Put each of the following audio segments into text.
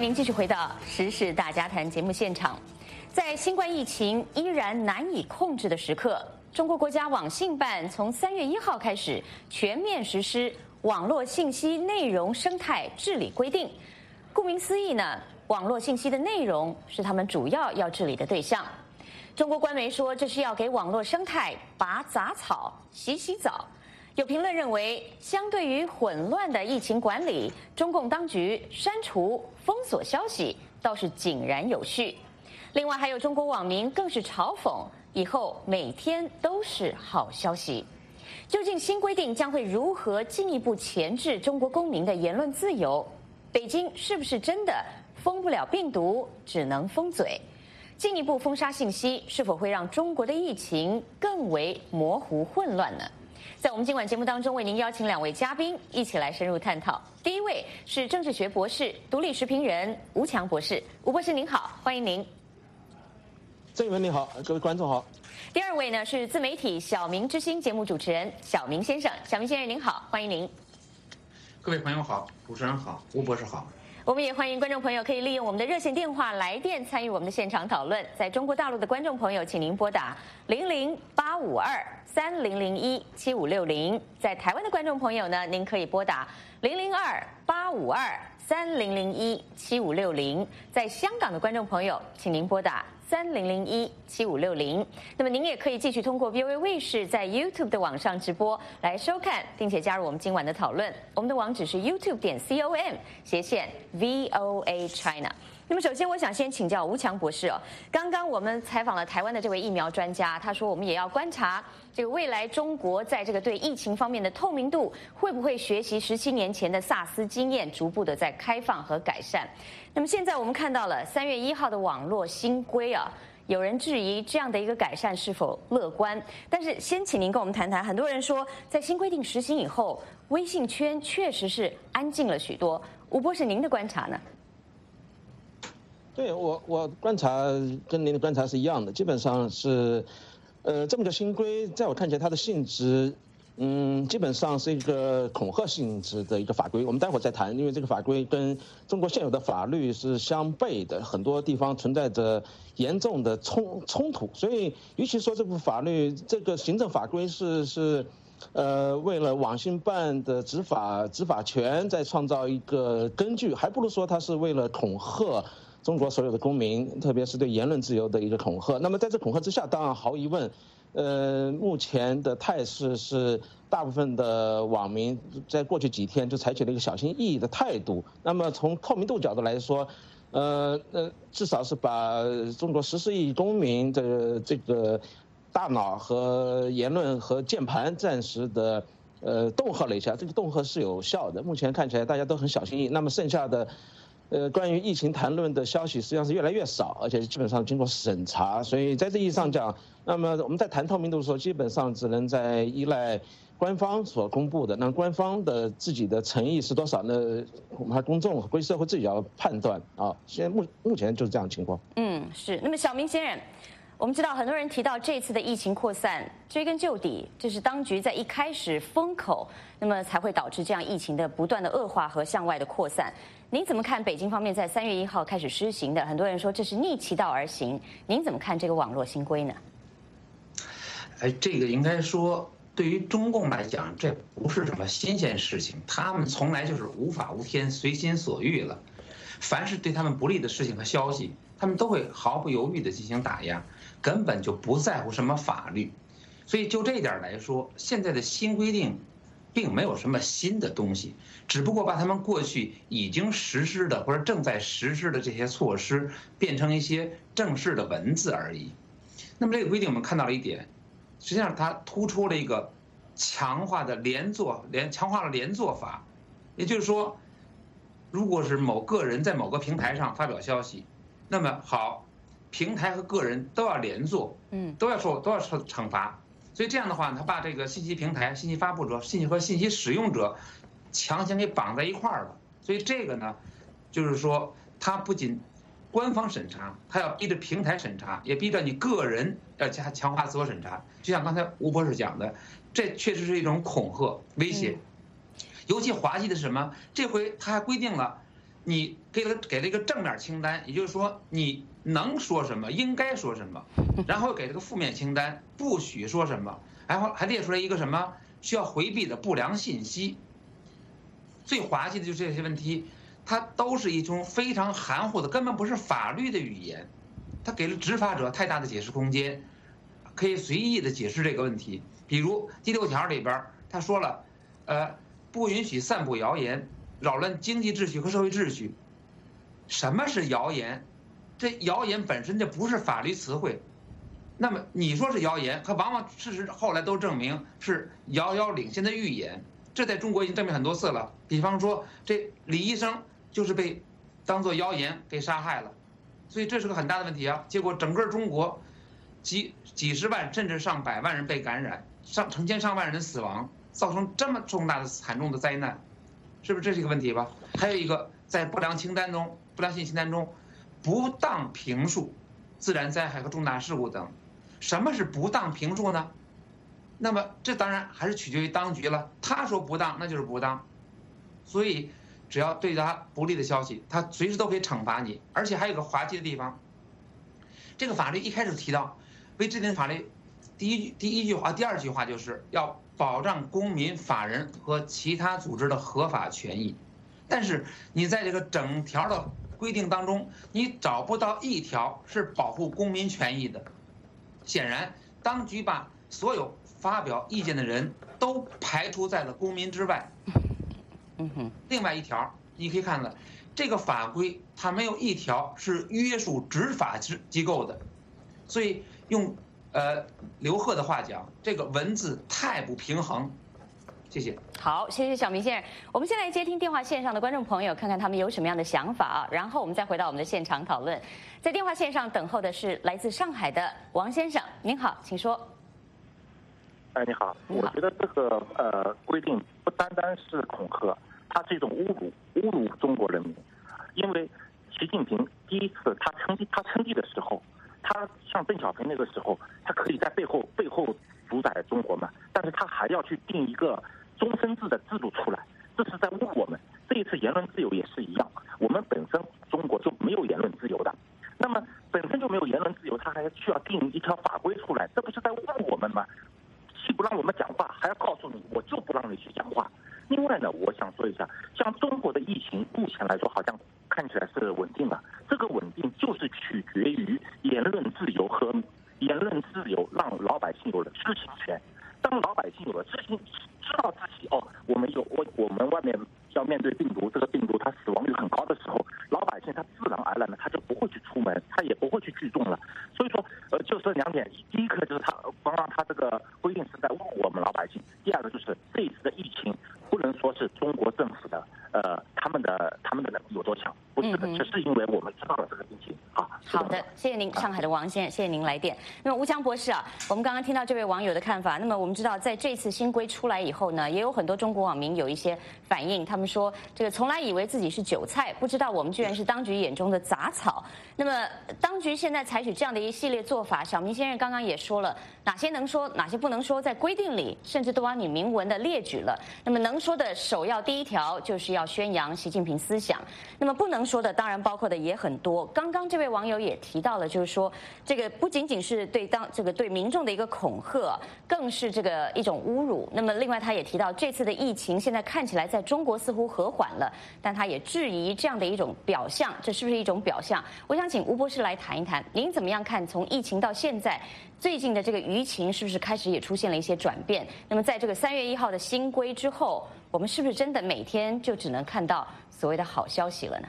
您继续回到《时事大家谈》节目现场。在新冠疫情依然难以控制的时刻，中国国家网信办从3月1号开始全面实施网络信息内容生态治理规定。顾名思义呢，网络信息的内容是他们主要要治理的对象。中国官媒说，这是要给网络生态拔杂草、洗洗澡。有评论认为，相对于混乱的疫情管理，中共当局删除、封锁消息倒是井然有序。另外，还有中国网民更是嘲讽，以后每天都是好消息。究竟新规定将会如何进一步钳制中国公民的言论自由？北京是不是真的封不了病毒，只能封嘴？进一步封杀信息，是否会让中国的疫情更为模糊混乱呢？在我们今晚节目当中，为您邀请2位嘉宾一起来深入探讨。第一位是政治学博士、独立时评人吴强博士，吴博士您好，欢迎您。 郑文你好，各位观众好。 第二位呢是自媒体小明之星节目主持人小明先生，小明先生您好，欢迎您。 各位朋友好，主持人好，吴博士好。 我们也欢迎观众朋友可以利用我们的热线电话来电参与我们的现场讨论。在中国大陆的观众朋友，请您拨打0085230017560；在台湾的观众朋友呢，您可以拨打002-852-3001-7560；在香港的观众朋友，请您拨打3001-7560。那么您也可以继续通过 VOA 卫视在 YouTube 的网上直播来收看，并且加入我们今晚的讨论。我们的网址是 youtube.com/VOA China。那么首先我想先请教吴强博士哦，刚刚我们采访了台湾的这位疫苗专家，他说我们也要观察这个未来中国在这个对疫情方面的透明度会不会学习17年前的SARS经验，逐步的在开放和改善。那么现在我们看到了3月1号的网络新规啊，有人质疑这样的一个改善是否乐观，但是先请您跟我们谈谈，很多人说在新规定实行以后，微信圈确实是安静了许多。吴博士您的观察呢？ 对我观察跟您的观察是一样的，基本上是，这么个新规，在我看起来它的性质，基本上是一个恐吓性质的一个法规。我们待会儿再谈，因为这个法规跟中国现有的法律是相悖的，很多地方存在着严重的冲突。所以，与其说这部法律这个行政法规是为了网信办的执法权再创造一个根据，还不如说它是为了恐吓中国所有的公民，特别是对言论自由的一个恐吓。那么在这恐吓之下，当然毫无疑问，目前的态势是大部分的网民在过去几天就采取了一个小心翼翼的态度。那么从透明度角度来说，至少是把中国14亿公民的这个大脑和言论和键盘暂时的恫吓了一下，这个恫吓是有效的。目前看起来大家都很小心翼翼。那么剩下的关于疫情谈论的消息实际上是越来越少，而且基本上经过审查。所以在这意义上讲，那么我们在谈透明度的时候，基本上只能在依赖官方所公布的。那官方的自己的诚意是多少呢？我们还公众和国际社会自己要判断啊。现在目前就是这样的情况。 是。那么小明先生，我们知道很多人提到这次的疫情扩散，追根究底，这是当局在一开始封口，那么才会导致这样疫情的不断的恶化和向外的扩散。您怎么看北京方面在3月1号开始施行的？很多人说这是逆其道而行，您怎么看这个网络新规呢？ 这个应该说，对于中共来讲，这不是什么新鲜事情，他们从来就是无法无天、随心所欲了。凡是对他们不利的事情和消息，他们都会毫不犹豫地进行打压，根本就不在乎什么法律。所以就这一点来说，现在的新规定并没有什么新的东西，只不过把他们过去已经实施的或者正在实施的这些措施变成一些正式的文字而已。那么这个规定我们看到了一点，实际上它突出了一个强化了连坐法，也就是说，如果是某个人在某个平台上发表消息，那么好，平台和个人都要连坐，都要受惩罚。所以这样的话，他把这个信息平台、信息发布者、信息使用者强行给绑在一块儿了。所以这个呢，就是说，他不仅官方审查，他要逼着平台审查，也逼着你个人要强化自我审查。就像刚才吴博士讲的，这确实是一种恐吓、威胁。尤其滑稽的是什么？这回他还规定了， 你给了一个正面清单，也就是说你能说什么，应该说什么，然后给了个负面清单，不许说什么，然后还列出来一个什么需要回避的不良信息。最滑稽的就是这些问题，它都是一种非常含糊的，根本不是法律的语言，它给了执法者太大的解释空间，可以随意的解释这个问题。比如第6条里边，他说了，不允许散布谣言，扰乱经济秩序和社会秩序。什么是谣言？这谣言本身就不是法律词汇。那么你说是谣言，它往往事实后来都证明是遥遥领先的预言。这在中国已经证明很多次了。比方说，这李医生就是被当作谣言给杀害了，所以这是个很大的问题啊。结果整个中国几十万甚至上百万人被感染，成千上万人死亡，造成这么重大的惨重的灾难，是不是这是一个问题吧？还有一个，在不良信息清单中，不当评述自然灾害和重大事故等。什么是不当评述呢？那么这当然还是取决于当局了，他说不当那就是不当，所以只要对他不利的消息，他随时都可以惩罚你。而且还有个滑稽的地方，这个法律一开始提到，为制定法律，第二句话就是要保障公民、法人和其他组织的合法权益。但是你在这个整条的规定当中，你找不到一条是保护公民权益的。显然，当局把所有发表意见的人都排除在了公民之外。另外一条，你可以看了，这个法规它没有一条是约束执法机构的，所以用刘贺的话讲，这个文字太不平衡。谢谢。 好，谢谢小明先生。我们先来接听电话线上的观众朋友，看看他们有什么样的想法啊，然后我们再回到我们的现场讨论。在电话线上等候的是来自上海的王先生，您好，请说。 你好，我觉得这个规定不单单是恐吓，它是一种侮辱中国人民。因为习近平第一次他称帝的时候，他像邓小平那个时候，他可以在背后主宰中国嘛，但是他还要去定一个终身制的制度出来，这是在侮辱我们。这一次言论自由也是一样，我们本身中国就没有言论自由的，那么本身就没有言论自由，他还需要定一条法规出来，这不是在侮辱我们吗？既不让我们讲话，还要告诉你我就不让你去讲话。另外呢，我想说一下，像中国的疫情目前来说好像看起来是稳定了，这个稳定就是取决于言论自由和言论自由让老百姓有了知情权。当老百姓有了知道自己我们外面要面对病毒，这个病毒它死亡率很高的时候，老百姓他自然而然的他就不会去出门，他也不会去聚众了。所以说就是两点，第一个就是刚刚他这个规定是在侮辱我们老百姓，第二个就是这一次的疫情不能说是中国政府的他们的有多强，不是的，只是因为我们知道了这个疫情啊。 好的，谢谢您，上海的王先生，谢谢您来电。那么吴强博士啊，我们刚刚听到这位网友的看法。那么我们知道，在这次新规出来以后呢，也有很多中国网民有一些反应，他们说这个从来以为自己是韭菜，不知道我们居然是当局眼中的杂草。那么当局现在采取这样的一系列做法，小明先生刚刚也说了，哪些能说，哪些不能说，在规定里甚至都帮你明文的列举了。那么能说的首要第一条就是要宣扬习近平思想，那么不能说的当然包括的也很多。刚刚这位网友也提到了，就是说这个不仅仅是对民众的一个恐吓，更是这个一种侮辱。那么另外他也提到，这次的疫情现在看起来在中国似乎和缓了，但他也质疑这样的一种表象，这是不是一种表象？我想请吴博士来谈一谈，您怎么样看从疫情到现在最近的这个舆情是不是开始也出现了一些转变？那么在这个3月1号的新规之后，我们是不是真的每天就只能看到所谓的好消息了呢？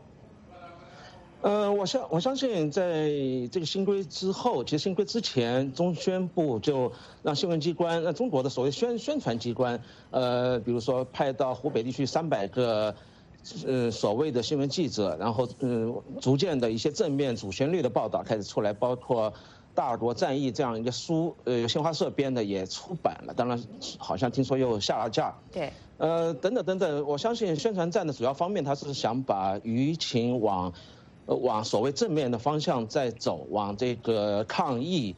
我相信在这个新规之后，其实新规之前，中宣部就让新闻机关，让中国的所谓宣传机关，比如说派到湖北地区300个所谓的新闻记者，然后逐渐的一些正面主旋律的报道开始出来，包括《大耳朵战役》这样一个书，新华社编的也出版了，当然好像听说又下了架。 对。 等等，我相信宣传战的主要方面，他是想把舆情往所谓正面的方向在走，往这个抗疫，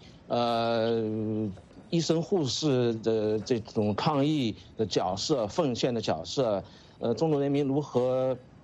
医生护士的这种抗疫的角色、奉献的角色，中国人民如何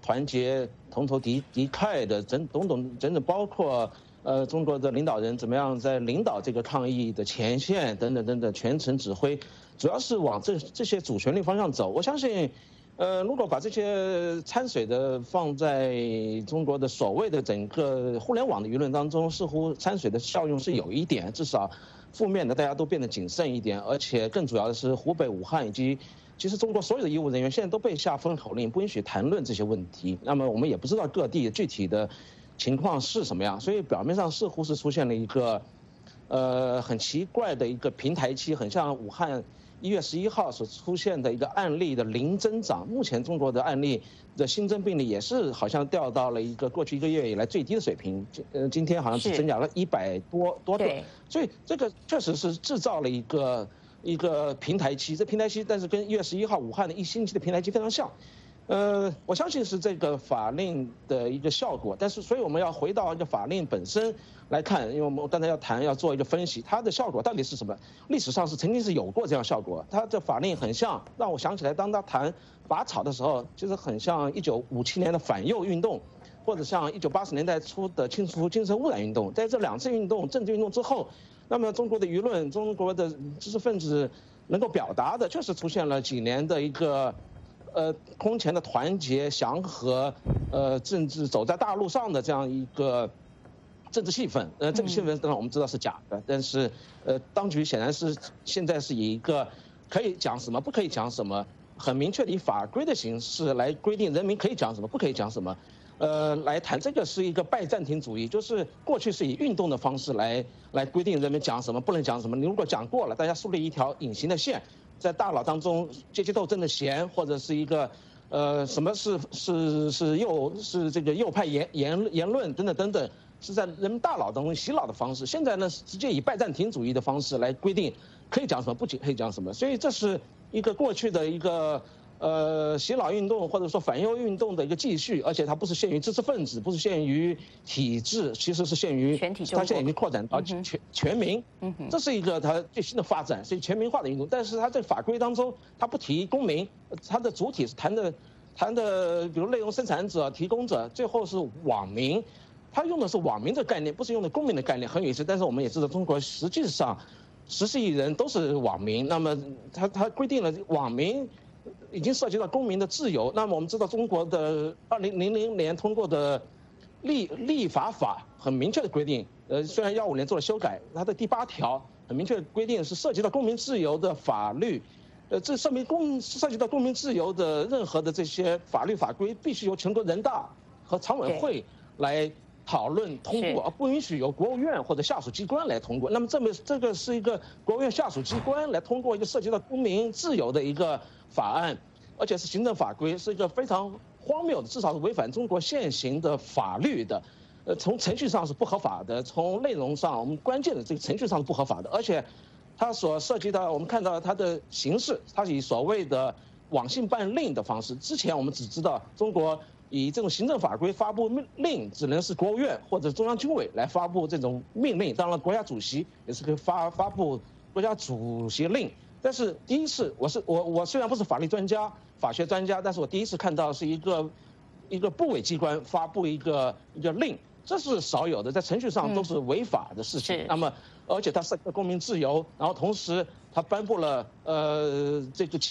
团结、同仇敌忾的整整，包括中国的领导人怎么样在领导这个抗疫的前线等等全程指挥，主要是往这些主旋律方向走。我相信。如果把这些掺水的放在中国的所谓的整个互联网的舆论当中，似乎掺水的效用是有一点，至少负面的大家都变得谨慎一点，而且更主要的是湖北武汉以及其实中国所有的医务人员现在都被下封口令，不允许谈论这些问题。那么我们也不知道各地具体的情况是什么样，所以表面上似乎是出现了一个很奇怪的一个平台期，很像武汉1月11号所出现的一个案例的零增长。目前中国的案例的新增病例也是好像掉到了一个过去1个月以来最低的水平，今天好像只增加了100多个，所以这个确实是制造了一个平台期。这平台期但是跟1月11号武汉的1星期的平台期非常像。我相信是这个法令的一个效果，但是所以我们要回到一个法令本身来看，因为我们刚才要做一个分析，它的效果到底是什么？历史上是曾经是有过这样效果，它的法令很像，让我想起来，当他谈拔草的时候，就是很像1957年的反右运动，或者像1980年代初的清除精神污染运动。在这2次运动政治运动之后，那么中国的舆论、中国的知识分子能够表达的，确实出现了几年的一个。空前的团结祥和，政治走在大路上的这样一个政治气氛，这个气氛当然我们知道是假的，但是当局显然是现在是以一个可以讲什么不可以讲什么，很明确的以法规的形式来规定人民可以讲什么不可以讲什么，来谈这个是一个拜占庭主义，就是过去是以运动的方式来规定人民讲什么不能讲什么，你如果讲过了，大家树立一条隐形的线。在大脑当中，阶级斗争的弦，或者是一个，什么是这个右派言论等等，是在人们大脑当中洗脑的方式。现在呢，直接以拜占庭主义的方式来规定可以讲什么，不可以讲什么。所以这是一个过去的一个洗脑运动或者说反右运动的一个继续，而且它不是限于知识分子，不是限于体制，其实是限于全体中国， 它现在已经扩展到全民，这是一个它最新的发展，是全民化的运动。但是它在法规当中，它不提公民，它的主体是谈的，比如内容生产者、提供者，最后是网民，它用的是网民的概念，不是用的公民的概念，很有意思。但是我们也知道，中国实际上14亿人都是网民，那么它规定了网民。已经涉及到公民的自由。那么我们知道，中国的2000年通过的立法法很明确的规定，虽然15年做了修改，它的第8条很明确的规定是涉及到公民自由的法律，这涉及到公民自由的任何的这些法律法规，必须由全国人大和常委会来讨论通过，而不允许由国务院或者下属机关来通过。那么这个是一个国务院下属机关来通过一个涉及到公民自由的一个法案，而且是行政法规，是一个非常荒谬的，至少是违反中国现行的法律的。从程序上是不合法的，从内容上，我们关键的这个程序上是不合法的，而且它所涉及到，我们看到它的形式，它是以所谓的网信办令的方式。之前我们只知道中国以这种行政法规发布命令，只能是国务院或者中央军委来发布这种命令，当然国家主席也是可以发布国家主席令。但是第一次，我虽然不是法律专家、法学专家，但是我第一次看到是一个部委机关发布一个令，这是少有的，在程序上都是违法的事情。那么，而且它涉及到公民自由，然后同时它颁布了这个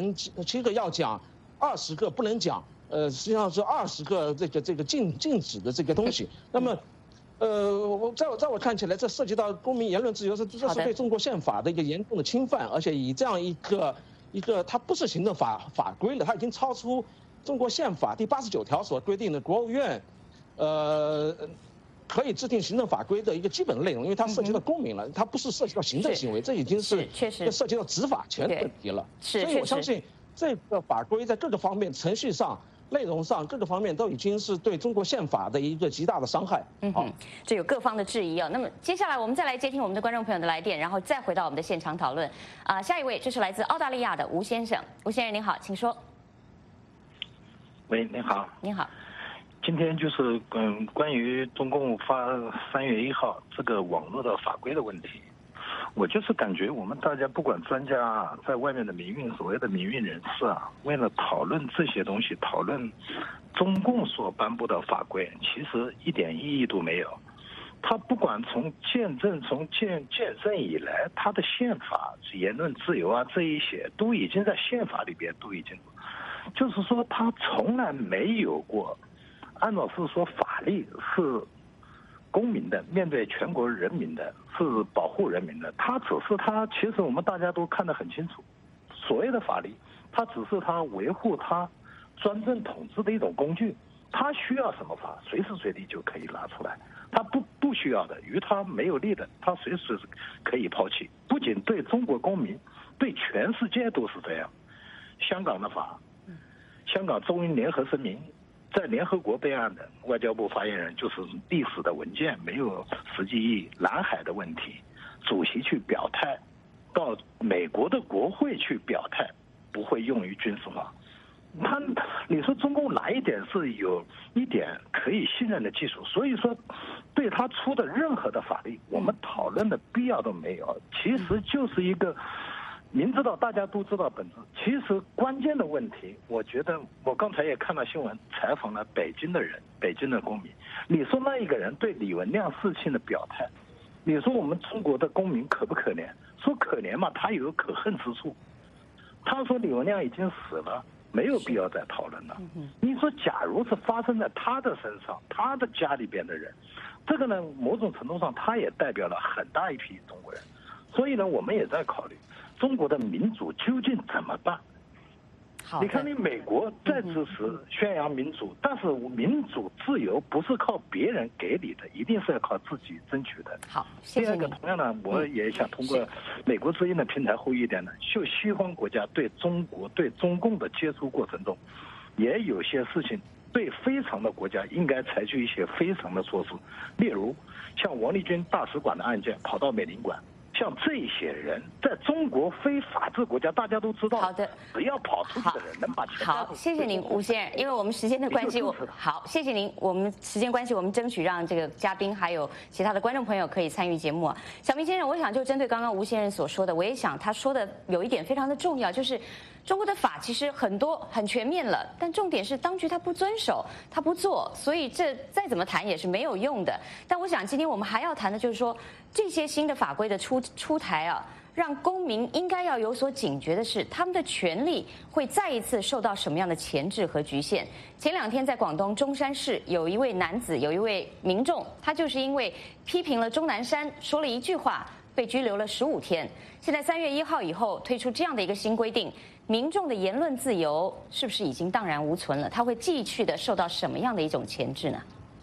7个要讲，20个不能讲，实际上是20个这个禁止的这个东西。那么。在我看起来，这涉及到公民言论自由，这是对中国宪法的一个严重的侵犯，而且以这样一个，它不是行政法规了，它已经超出中国宪法第89条所规定的国务院，可以制定行政法规的一个基本内容，因为它涉及到公民了，它不是涉及到行政行为，这已经是涉及到执法权的问题了。所以我相信这个法规在各个方面程序上。内容上各个方面都已经是对中国宪法的一个极大的伤害。 这有各方的质疑啊。那么接下来我们再来接听我们的观众朋友的来电，然后再回到我们的现场讨论。下一位，这是来自澳大利亚的吴先生。吴先生您好，请说。 喂，您好。 您好。 今天就是关于中共发3月1号这个网络的法规的问题。 我就是感觉我们大家不管专家啊，在外面的民运所谓的民运人士啊，为了讨论这些东西，讨论中共所颁布的法规，其实一点意义都没有。他不管从建政以来，他的宪法、言论自由啊这一些，都已经在宪法里边都已经，就是说他从来没有过，按照是说法律是公民的，面对全国人民的，是保护人民的。他只是其实我们大家都看得很清楚，所谓的法律，它只是他维护他专政统治的一种工具。他需要什么法，随时随地就可以拿出来；他不需要的，与他没有利的，他随时可以抛弃。不仅对中国公民，对全世界都是这样。香港的法，香港中英联合声明。在联合国备案的外交部发言人就是历史的文件，没有实际意义。南海的问题，主席去表态，到美国的国会去表态，不会用于军事化。你说中共哪一点是有一点可以信任的技术？所以说，对他出的任何的法律，我们讨论的必要都没有。其实就是一个。明知道大家都知道本质，其实关键的问题，我觉得我刚才也看到新闻采访了北京的人，北京的公民。你说那一个人对李文亮事情的表态，你说我们中国的公民可不可怜？说可怜嘛，他有可恨之处。他说李文亮已经死了，没有必要再讨论了。你说假如是发生在他的身上，他的家里边的人，这个呢，某种程度上他也代表了很大一批中国人。所以呢，我们也在考虑。中国的民主究竟怎么办？你看，你美国在支持宣扬民主，但是民主自由不是靠别人给你的，一定是要靠自己争取的。 好，谢谢你。 第二个，同样呢，我也想通过美国之音的平台呼吁一点呢，就西方国家对中国、对中共的接触过程中，也有些事情对非常的国家应该采取一些非常的措施，例如像王立军大使馆的案件跑到美领馆。像这些人在中国非法治国家，大家都知道。 好的， 只要跑出去的人能把钱。 好，谢谢您，吴先生。因为我们时间的关系，好，谢谢您。我们时间关系，我们争取让这个嘉宾还有其他的观众朋友可以参与节目啊。小明先生，我想就针对刚刚吴先生所说的，我也想他说的有一点非常的重要，就是中国的法其实很多很全面了，但重点是当局他不遵守，他不做，所以这再怎么谈也是没有用的。但我想今天我们还要谈的就是说，这些新的法规的出台啊，让公民应该要有所警觉的是，他们的权利会再一次受到什么样的钳制和局限。前2天在广东中山市有一位男子，有一位民众，他就是因为批评了钟南山，说了一句话，被拘留了15天。现在3月1号以后推出这样的一个新规定，民众的言论自由是不是已经荡然无存了？他会继续的受到什么样的一种钳制呢？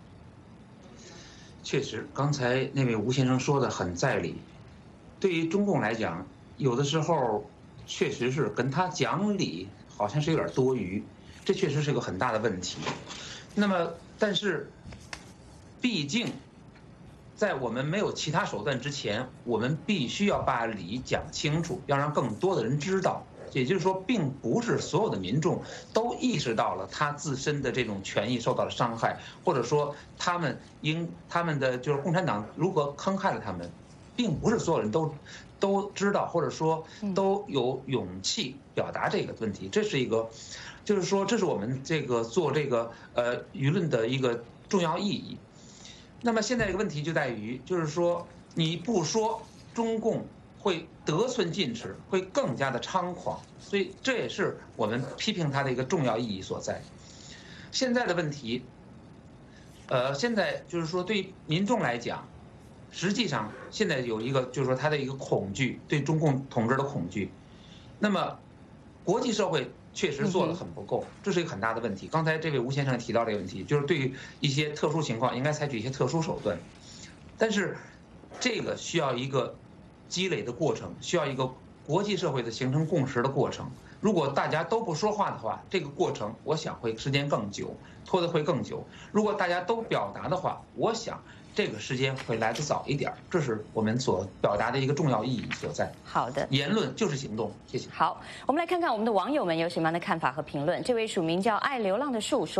确实，刚才那位吴先生说的很在理。对于中共来讲，有的时候确实是跟他讲理，好像是有点多余，这确实是个很大的问题。那么，但是，毕竟，在我们没有其他手段之前，我们必须要把理讲清楚，要让更多的人知道。也就是说，并不是所有的民众都意识到了他自身的这种权益受到了伤害，或者说他们的就是共产党如何坑害了他们，并不是所有人都知道，或者说都有勇气表达这个问题。这是一个，就是说这是我们这个做这个舆论的一个重要意义。那么现在这个问题就在于，就是说你不说，中共会得寸进尺，会更加的猖狂，所以这也是我们批评它的一个重要意义所在。现在的问题，现在就是说对于民众来讲，实际上现在有一个就是说他的一个恐惧，对中共统治的恐惧。那么国际社会确实做得很不够，这是一个很大的问题。刚才这位吴先生提到这个问题，就是对于一些特殊情况应该采取一些特殊手段，但是这个需要一个积累的过程，需要一个国际社会的形成共识的过程。如果大家都不说话的话，这个过程我想会时间更久，拖得会更久。如果大家都表达的话，我想这个时间会来得早一点。这是我们所表达的一个重要意义所在。 好的， 言论就是行动。谢谢。 好，我们来看看我们的网友们有什么样的看法和评论。这位署名叫爱流浪的树说，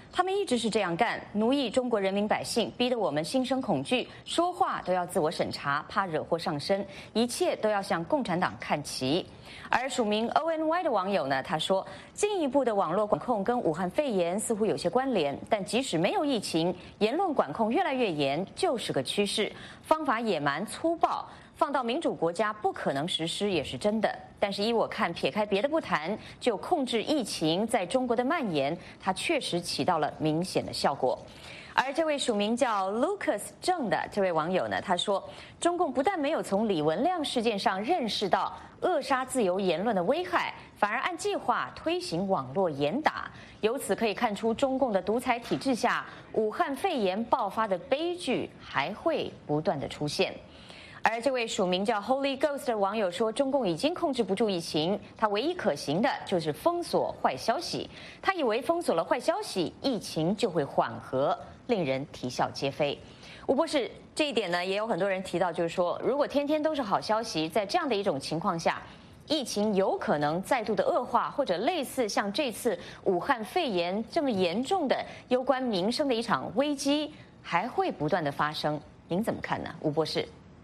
他们一直是这样干，奴役中国人民百姓，逼得我们心生恐惧，说话都要自我审查，怕惹祸上身，一切都要向共产党看齐。而署名 ONY 的网友呢，他说，进一步的网络管控跟武汉肺炎似乎有些关联，但即使没有疫情，言论管控越来越严就是个趋势，方法野蛮粗暴，放到民主国家不可能实施也是真的。但是依我看，撇开别的不谈，就控制疫情在中国的蔓延，它确实起到了明显的效果。而这位署名叫 Lucas 郑的这位网友呢，他说，中共不但没有从李文亮事件上认识到扼杀自由言论的危害，反而按计划推行网络严打。由此可以看出，中共的独裁体制下，武汉肺炎爆发的悲剧还会不断的出现。而这位署名叫 Holy Ghost 的网友说，中共已经控制不住疫情，他唯一可行的就是封锁坏消息。他以为封锁了坏消息，疫情就会缓和，令人啼笑皆非。吴博士，这一点呢，也有很多人提到，就是说，如果天天都是好消息，在这样的一种情况下，疫情有可能再度的恶化，或者类似像这次武汉肺炎这么严重的攸关民生的一场危机，还会不断的发生。您怎么看呢，吴博士？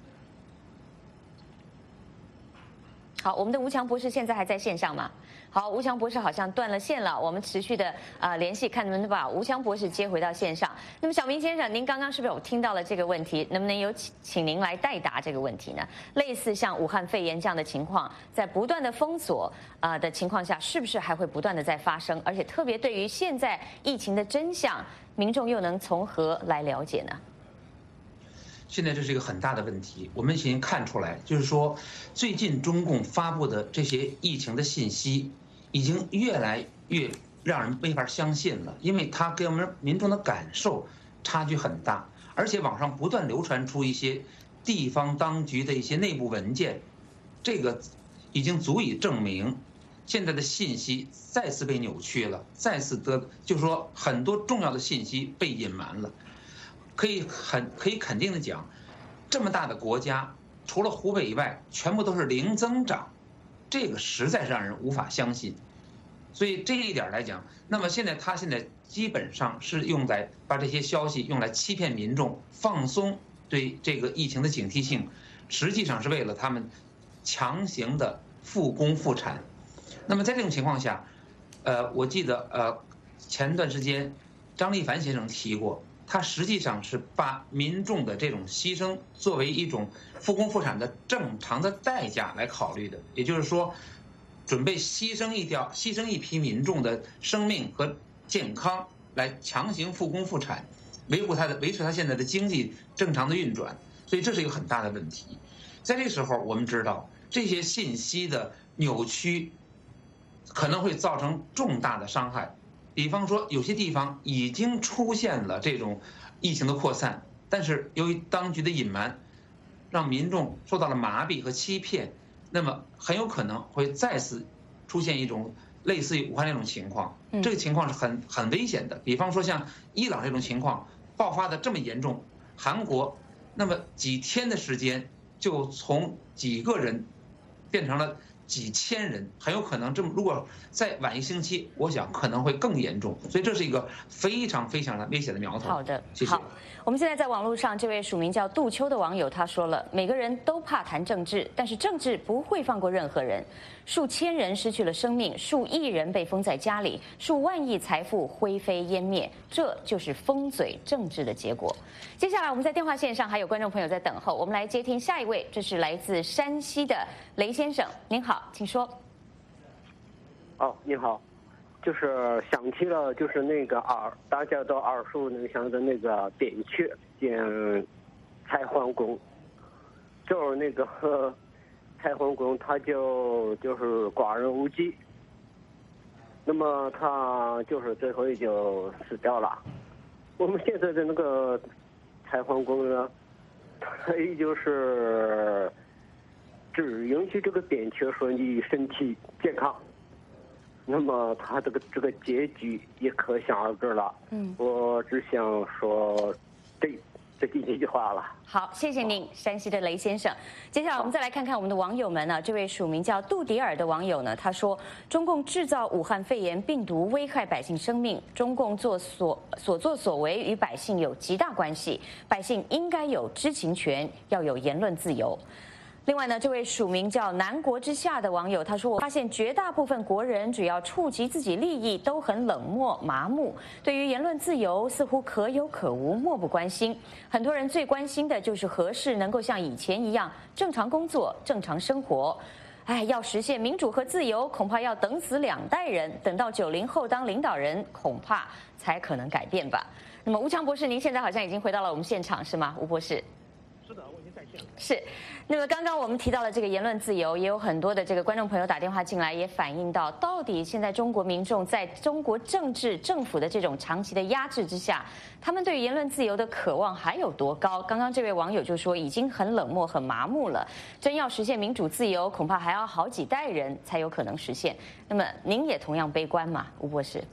好，我们的吴强博士现在还在线上吗？好，吴强博士好像断了线了，我们持续的联系，看能不能把吴强博士接回到线上。那么小明先生，您刚刚是不是有听到了这个问题？能不能有请您来代答这个问题呢？类似像武汉肺炎这样的情况，在不断的封锁的情况下，是不是还会不断的在发生？而且特别对于现在疫情的真相，民众又能从何来了解呢？ 现在这是一个很大的问题，我们已经看出来，就是说，最近中共发布的这些疫情的信息，已经越来越让人没法相信了，因为它跟我们民众的感受差距很大，而且网上不断流传出一些地方当局的一些内部文件，这个已经足以证明，现在的信息再次被扭曲了，再次就是说很多重要的信息被隐瞒了。可以肯定的讲，这么大的国家，除了湖北以外，全部都是零增长，这个实在是让人无法相信。所以这一点来讲，那么他现在基本上是用来把这些消息用来欺骗民众，放松对这个疫情的警惕性，实际上是为了他们强行的复工复产。那么在这种情况下，我记得前段时间张立凡先生提过。他实际上是把民众的这种牺牲作为一种复工复产的正常的代价来考虑的，也就是说，准备牺牲一批民众的生命和健康来强行复工复产，维持他现在的经济正常的运转，所以这是一个很大的问题。在这个时候，我们知道这些信息的扭曲可能会造成重大的伤害。比方说，有些地方已经出现了这种疫情的扩散，但是由于当局的隐瞒，让民众受到了麻痹和欺骗，那么很有可能会再次出现一种类似于武汉那种情况。这个情况是很危险的。比方说像伊朗这种情况爆发的这么严重，韩国那么几天的时间就从几个人变成了几千人，很有可能如果再晚一星期，我想可能会更严重，所以这是一个非常非常的危险的苗头。 好的， 谢谢。 好，我们现在在网络上，这位署名叫杜秋的网友他说了，每个人都怕谈政治，但是政治不会放过任何人。数千人失去了生命，数亿人被封在家里，数万亿财富灰飞烟灭，这就是封嘴政治的结果。接下来我们在电话线上还有观众朋友在等候，我们来接听下一位，这是来自山西的雷先生，您好，请说。 哦，你好，就是想起了就是那个大家都耳熟能详的那个扁鹊见蔡桓公，就是那个蔡桓公他就是寡人无忌，那么他就是最后也就死掉了。我们现在的那个蔡桓公呢，他也就是只允许这个扁鹊说你身体健康，那么他这个结局也可想而知了。我只想说， 这第一句话了。 好，谢谢您，山西的雷先生。接下来我们再来看看我们的网友们呢。这位署名叫杜迪尔的网友呢，他说：中共制造武汉肺炎病毒，危害百姓生命，中共所作所为与百姓有极大关系，百姓应该有知情权，要有言论自由。另外呢，这位署名叫南国之下的网友他说：我发现绝大部分国人只要触及自己利益都很冷漠麻木，对于言论自由似乎可有可无，漠不关心。很多人最关心的就是何时能够像以前一样正常工作、正常生活。要实现民主和自由，恐怕要等死2代人，等到90后当领导人，恐怕才可能改变吧。那么吴强博士，您现在好像已经回到了我们现场，是吗？吴博士。 是的，我已经在线了。 是，那么刚刚我们提到了这个言论自由，也有很多的这个观众朋友打电话进来，也反映到底现在中国民众在中国政治政府的这种长期的压制之下，他们对于言论自由的渴望还有多高？刚刚这位网友就说已经很冷漠、很麻木了，真要实现民主自由，恐怕还要好几代人才有可能实现。那么您也同样悲观吗，吴博士？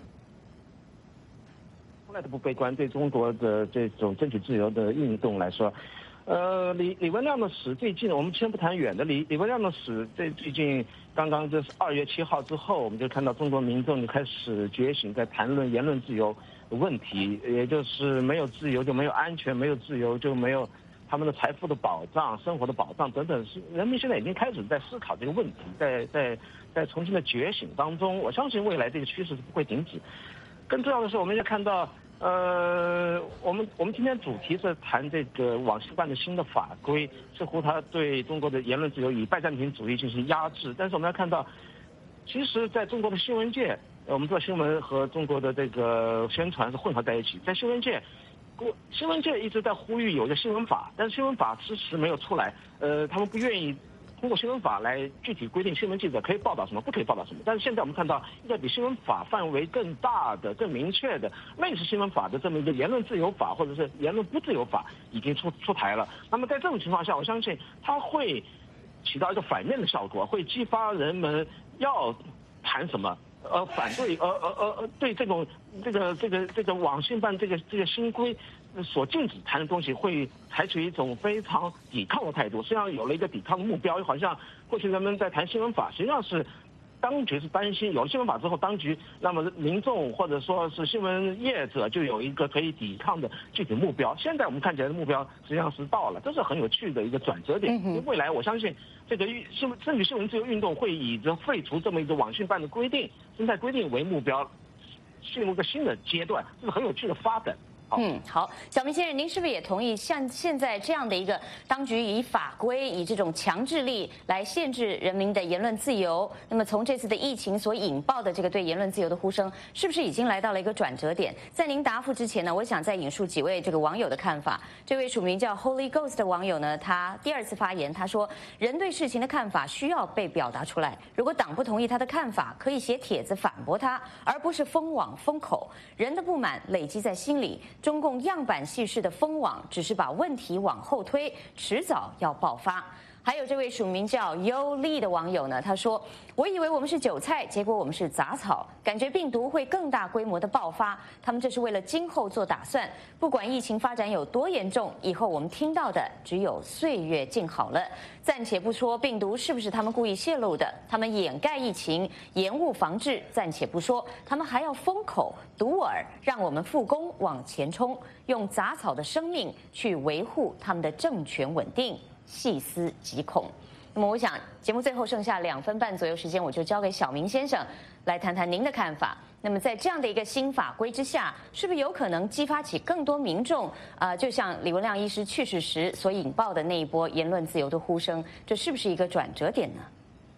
从来都不悲观，对中国的这种争取自由的运动来说。李文亮的死最近，我们先不谈远的，李文亮的死最近刚刚就是2月7号之后，我们就看到中国民众就开始觉醒，在谈论言论自由的问题，也就是没有自由就没有安全，没有自由就没有他们的财富的保障、生活的保障等等，是人民现在已经开始在思考这个问题，在重新的觉醒当中，我相信未来这个趋势是不会停止。更重要的是，我们也看到。我们今天主题是谈这个网信办的新的法规，似乎它对中国的言论自由以拜占庭主义进行压制。但是我们要看到，其实在中国的新闻界，我们知道新闻和中国的这个宣传是混合在一起。在新闻界一直在呼吁有一个新闻法，但是新闻法迟迟没有出来。他们不愿意通过新闻法来具体规定新闻记者可以报道什么，不可以报道什么。但是现在我们看到一个比新闻法范围更大的、更明确的类似新闻法的这么一个言论自由法，或者是言论不自由法已经出台了。那么在这种情况下，我相信它会起到一个反面的效果，会激发人们要谈什么，反对对这个网信办这个新规所禁止谈的东西，会采取一种非常抵抗的态度。实际上有了一个抵抗的目标，好像过去人们在谈新闻法，实际上是当局是担心有了新闻法之后，当局那么民众或者说是新闻业者就有一个可以抵抗的具体目标。现在我们看起来的目标实际上是到了，这是很有趣的一个转折点。因为未来我相信这个争取新闻自由运动会以着废除这么一个网信办的规定、生态规定为目标，进入一个新的阶段，这是很有趣的发展。 好，小明先生，您是不是也同意像现在这样的一个当局以法规、以这种强制力来限制人民的言论自由？那么从这次的疫情所引爆的这个对言论自由的呼声，是不是已经来到了一个转折点？在您答复之前呢，我想再引述几位这个网友的看法。这位署名叫 Holy Ghost 的网友呢，他第2次发言，他说：人对事情的看法需要被表达出来，如果党不同意他的看法，可以写帖子反驳他，而不是封网封口。人的不满累积在心里。中共样板戏式的封网，只是把问题往后推，迟早要爆发。还有这位署名叫优丽的网友呢，他说：我以为我们是韭菜，结果我们是杂草，感觉病毒会更大规模的爆发，他们这是为了今后做打算。不管疫情发展有多严重，以后我们听到的只有岁月静好了。暂且不说病毒是不是他们故意泄露的，他们掩盖疫情、延误防治，暂且不说，他们还要封口、堵耳，让我们复工往前冲，用杂草的生命去维护他们的政权稳定。细思极恐。那么我想节目最后剩下2分半左右时间，我就交给小明先生来谈谈您的看法。那么在这样的一个新法规之下，是不是有可能激发起更多民众就像李文亮医师去世时所引爆的那一波言论自由的呼声，这是不是一个转折点呢？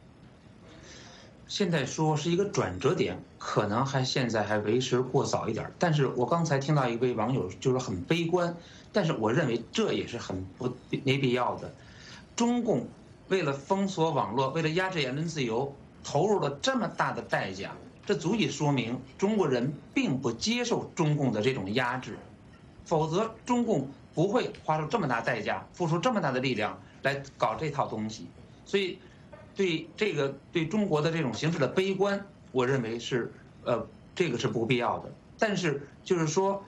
现在说是一个转折点，可能现在还为时过早一点。但是我刚才听到一位网友就是很悲观，但是我认为这也是没必要的。中共为了封锁网络，为了压制言论自由，投入了这么大的代价，这足以说明中国人并不接受中共的这种压制，否则中共不会花出这么大代价，付出这么大的力量来搞这套东西。所以对中国的这种形势的悲观，我认为是这个是不必要的。但是就是说，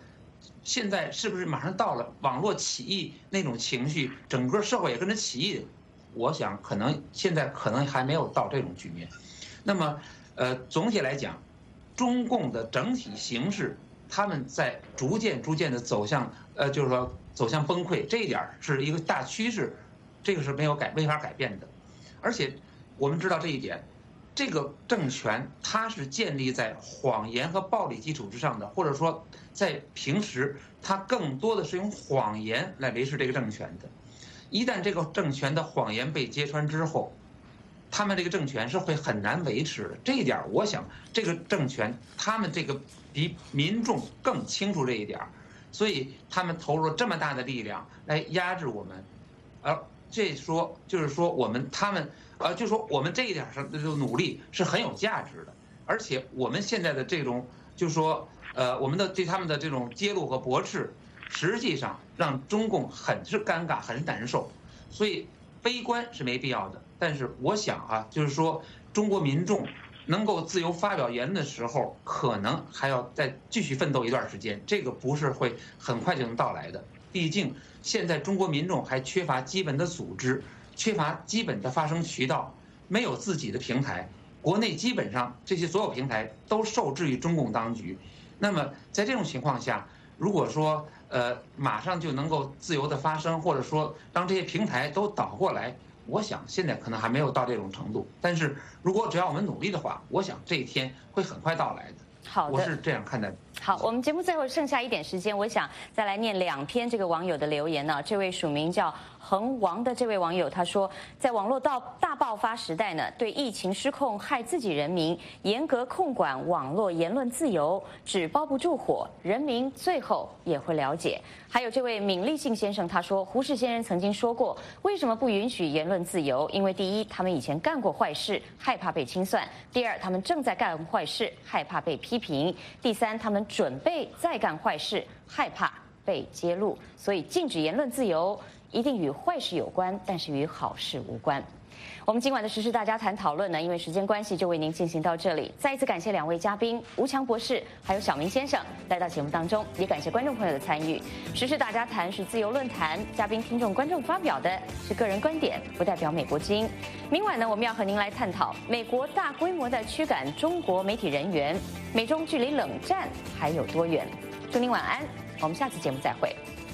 现在是不是马上到了网络起义那种情绪，整个社会也跟着起义？我想可能现在可能还没有到这种局面。那么，总体来讲，中共的整体形势，他们在逐渐的走向，就是说走向崩溃，这一点是一个大趋势，这个是没法改变的。而且我们知道这一点，这个政权它是建立在谎言和暴力基础之上的，或者说在平时它更多的是用谎言来维持这个政权的。一旦这个政权的谎言被揭穿之后，他们这个政权是会很难维持的。这一点，我想这个政权他们这个比民众更清楚这一点，所以他们投入了这么大的力量来压制我们，就是说我们这一点上的努力是很有价值的。而且我们现在的这种就是说我们的对他们的这种揭露和驳斥，实际上让中共很是尴尬，很难受。所以悲观是没必要的。但是我想就是说中国民众能够自由发表言论的时候，可能还要再继续奋斗一段时间，这个不是会很快就能到来的。毕竟现在中国民众还缺乏基本的组织，缺乏基本的发声渠道，没有自己的平台。国内基本上这些所有平台都受制于中共当局。那么在这种情况下，如果说马上就能够自由的发声，或者说让这些平台都倒过来，我想现在可能还没有到这种程度。但是如果只要我们努力的话，我想这一天会很快到来的。 好的， 我是这样看待的。 好，我们节目最后剩下一点时间，我想再来念2篇这个网友的留言呢。这位署名叫恒王的这位网友他说，在网络大爆发时代呢，对疫情失控害自己人民，严格控管网络言论自由，纸包不住火，人民最后也会了解。还有这位闵立信先生他说，胡适先生曾经说过，为什么不允许言论自由？因为第一，他们以前干过坏事，害怕被清算；第二，他们正在干坏事，害怕被批评；第三，他们准备再干坏事，害怕被揭露。所以禁止言论自由一定与坏事有关，但是与好事无关。我们今晚的时事大家谈讨论呢，因为时间关系就为您进行到这里。再一次感谢2位嘉宾吴强博士还有小明先生来到节目当中，也感谢观众朋友的参与。时事大家谈是自由论坛，嘉宾、听众、观众发表的是个人观点，不代表美国之音。明晚呢，我们要和您来探讨美国大规模的驱赶中国媒体人员，美中距离冷战还有多远？祝您晚安，我们下次节目再会。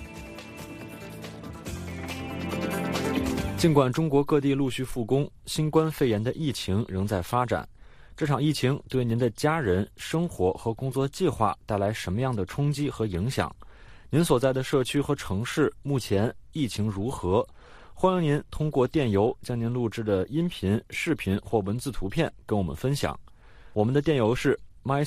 尽管中国各地陆续复工，新冠肺炎的疫情仍在发展。这场疫情对您的家人、生活和工作计划带来什么样的冲击和影响？您所在的社区和城市目前疫情如何？欢迎您通过电邮将您录制的音频、视频或文字图片跟我们分享。我们的电邮是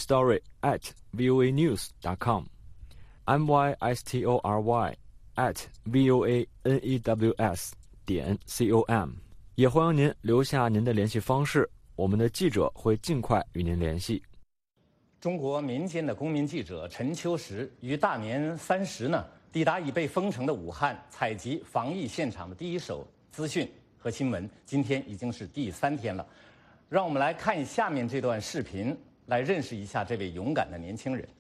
mystory@voanews.com，mystory@voanews.com，也欢迎您留下您的联系方式，我们的记者会尽快与您联系。 中国民间的公民记者陈秋实于大年30呢，抵达已被封城的武汉，采集防疫现场的第一手资讯和新闻。今天已经是第3天了，让我们来看下面这段视频，来认识一下这位勇敢的年轻人。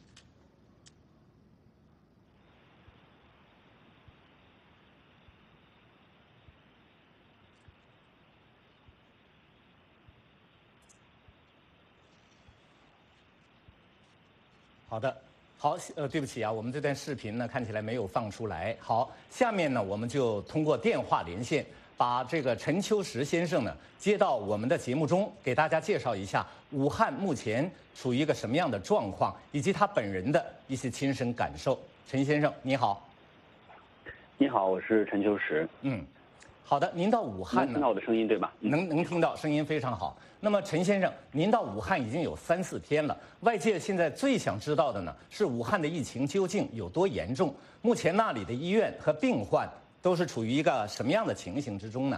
好的，好，对不起啊，我们这段视频呢看起来没有放出来。好，下面呢我们就通过电话连线，把这个陈秋实先生呢接到我们的节目中，给大家介绍一下武汉目前处于一个什么样的状况，以及他本人的一些亲身感受。陈先生，你好。 你好，我是陈秋实。 好的，您到武汉呢？ 能听到我的声音对吧？ 能听到，声音非常好。那么陈先生，您到武汉已经有3、4天了，外界现在最想知道的呢是武汉的疫情究竟有多严重？目前那里的医院和病患都是处于一个什么样的情形之中呢？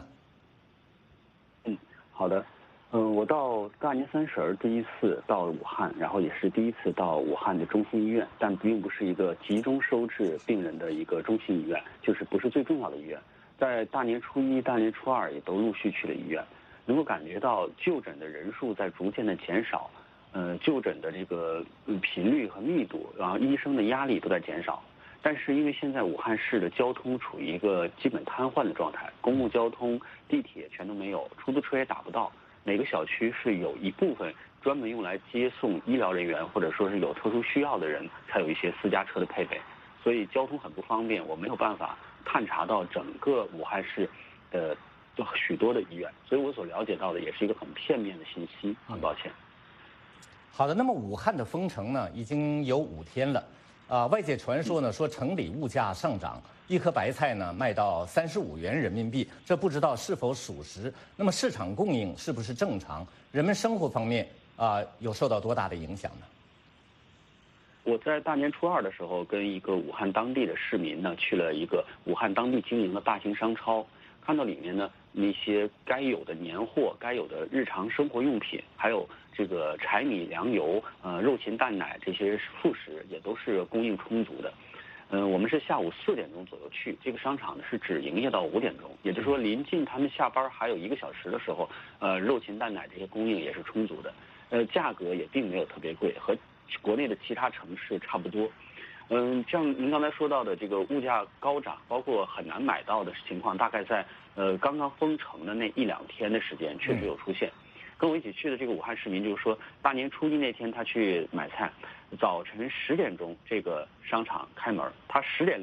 好的，我到大年30第一次到武汉，然后也是第一次到武汉的中心医院，但并不是一个集中收治病人的一个中心医院，就是不是最重要的医院。在大年初1、大年初2也都陆续去了医院，能够感觉到就诊的人数在逐渐的减少，就诊的这个频率和密度，然后医生的压力都在减少。 但是因为现在武汉市的交通处于一个基本瘫痪的状态，公共交通、地铁全都没有，出租车也打不到。每个小区是有一部分专门用来接送医疗人员或者说是有特殊需要的人，才有一些私家车的配备，所以交通很不方便，我没有办法探查到整个武汉市的许多的医院，所以我所了解到的也是一个很片面的信息，很抱歉。 好的，那么武汉的封城呢，已经有5天了，外界传说呢说城里物价上涨，一颗白菜呢卖到35元人民币，这不知道是否属实。那么市场供应是不是正常？人们生活方面有受到多大的影响呢？ 我在大年初2的时候，跟一个武汉当地的市民呢，去了一个武汉当地经营的大型商超，看到里面呢那些该有的年货、该有的日常生活用品，还有这个柴米粮油、肉禽蛋奶这些副食也都是供应充足的。我们是下午4点钟左右去，这个商场呢是只营业到5点钟，也就是说临近他们下班还有1个小时的时候，肉禽蛋奶这些供应也是充足的，价格也并没有特别贵，和国内的其他城市差不多。像您刚才说到的这个物价高涨，包括很难买到的情况，大概在刚刚封城的那1-2天的时间确实有出现。跟我一起去的这个武汉市民就是说，大年初1那天他去买菜，早晨10点钟这个商场开门，他10点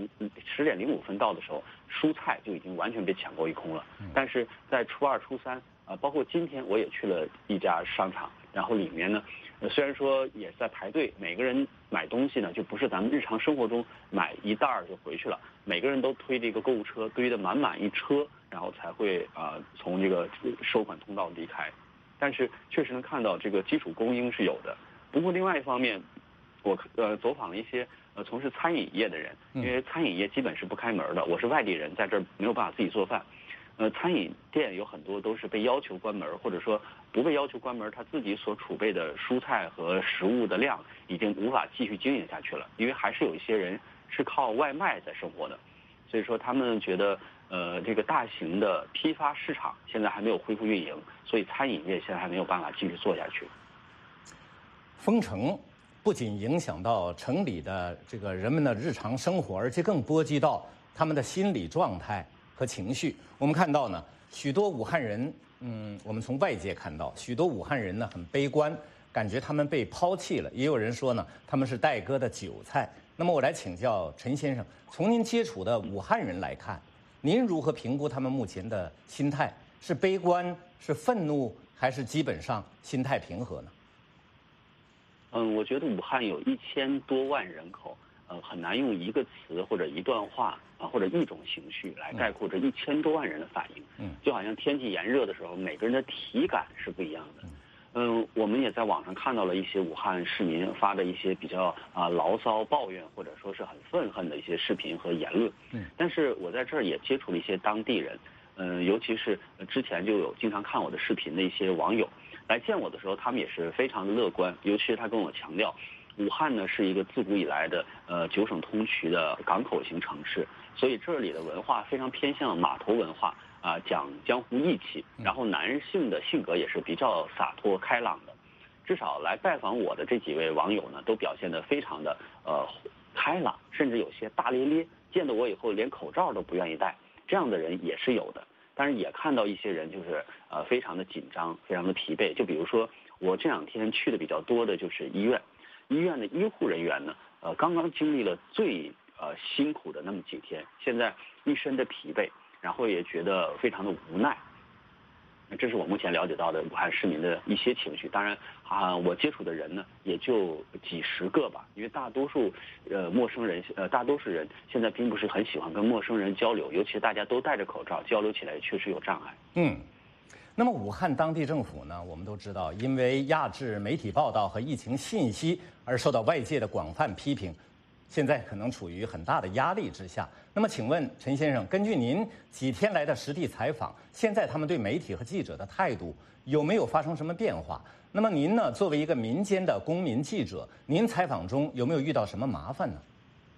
05分到的时候，蔬菜就已经完全被抢购一空了。但是在初2、初3包括今天我也去了一家商场，然后里面呢，虽然说也在排队，每个人买东西呢就不是咱们日常生活中买一袋儿就回去了，每个人都推着一个购物车，堆得满满一车，然后才会从这个收款通道离开。但是确实能看到这个基础供应是有的。不过另外一方面，我走访了一些从事餐饮业的人，因为餐饮业基本是不开门的，我是外地人，在这儿没有办法自己做饭。餐饮店有很多都是被要求关门，或者说不被要求关门，他自己所储备的蔬菜和食物的量已经无法继续经营下去了，因为还是有一些人是靠外卖在生活的，所以说他们觉得这个大型的批发市场现在还没有恢复运营，所以餐饮业现在还没有办法继续做下去。 封城不仅影响到城里的这个人们的日常生活，而且更波及到他们的心理状态和情绪。我们看到呢，许多武汉人，我们从外界看到，许多武汉人呢很悲观，感觉他们被抛弃了。也有人说呢，他们是待割的韭菜。那么我来请教陈先生，从您接触的武汉人来看，您如何评估他们目前的心态？是悲观，是愤怒，还是基本上心态平和呢？ 我觉得武汉有1000多万人口，很难用一个词或者一段话或者一种情绪来概括这1000多万人的反应。就好像天气炎热的时候，每个人的体感是不一样的。我们也在网上看到了一些武汉市民发的一些比较牢骚、抱怨，或者说是很愤恨的一些视频和言论。但是我在这儿也接触了一些当地人，尤其是之前就有经常看我的视频的一些网友来见我的时候，他们也是非常的乐观。尤其是他跟我强调，武汉呢是一个自古以来的9省通衢的港口型城市，所以这里的文化非常偏向码头文化。讲江湖义气，然后男性的性格也是比较洒脱开朗的，至少来拜访我的这几位网友呢，都表现得非常的开朗，甚至有些大咧咧，见到我以后连口罩都不愿意戴，这样的人也是有的。但是也看到一些人就是非常的紧张，非常的疲惫。就比如说我这2天去的比较多的就是医院的医护人员呢，刚刚经历了最辛苦的那么几天，现在一身的疲惫。然后也觉得非常的无奈，这是我目前了解到的武汉市民的一些情绪。当然我接触的人呢也就几十个吧，因为大多数陌生人大多数人现在并不是很喜欢跟陌生人交流，尤其大家都戴着口罩，交流起来确实有障碍。 那么武汉当地政府呢，我们都知道，因为压制媒体报道和疫情信息而受到外界的广泛批评。现在可能处于很大的压力之下。那么请问陈先生，根据您几天来的实地采访，现在他们对媒体和记者的态度有没有发生什么变化？那么您呢，作为一个民间的公民记者，您采访中有没有遇到什么麻烦呢？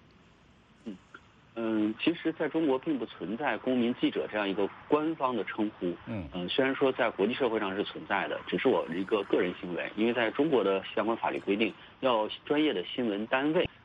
其实在中国并不存在公民记者这样一个官方的称呼。虽然说在国际社会上是存在的，只是我一个个人行为，因为在中国的相关法律规定，要专业的新闻单位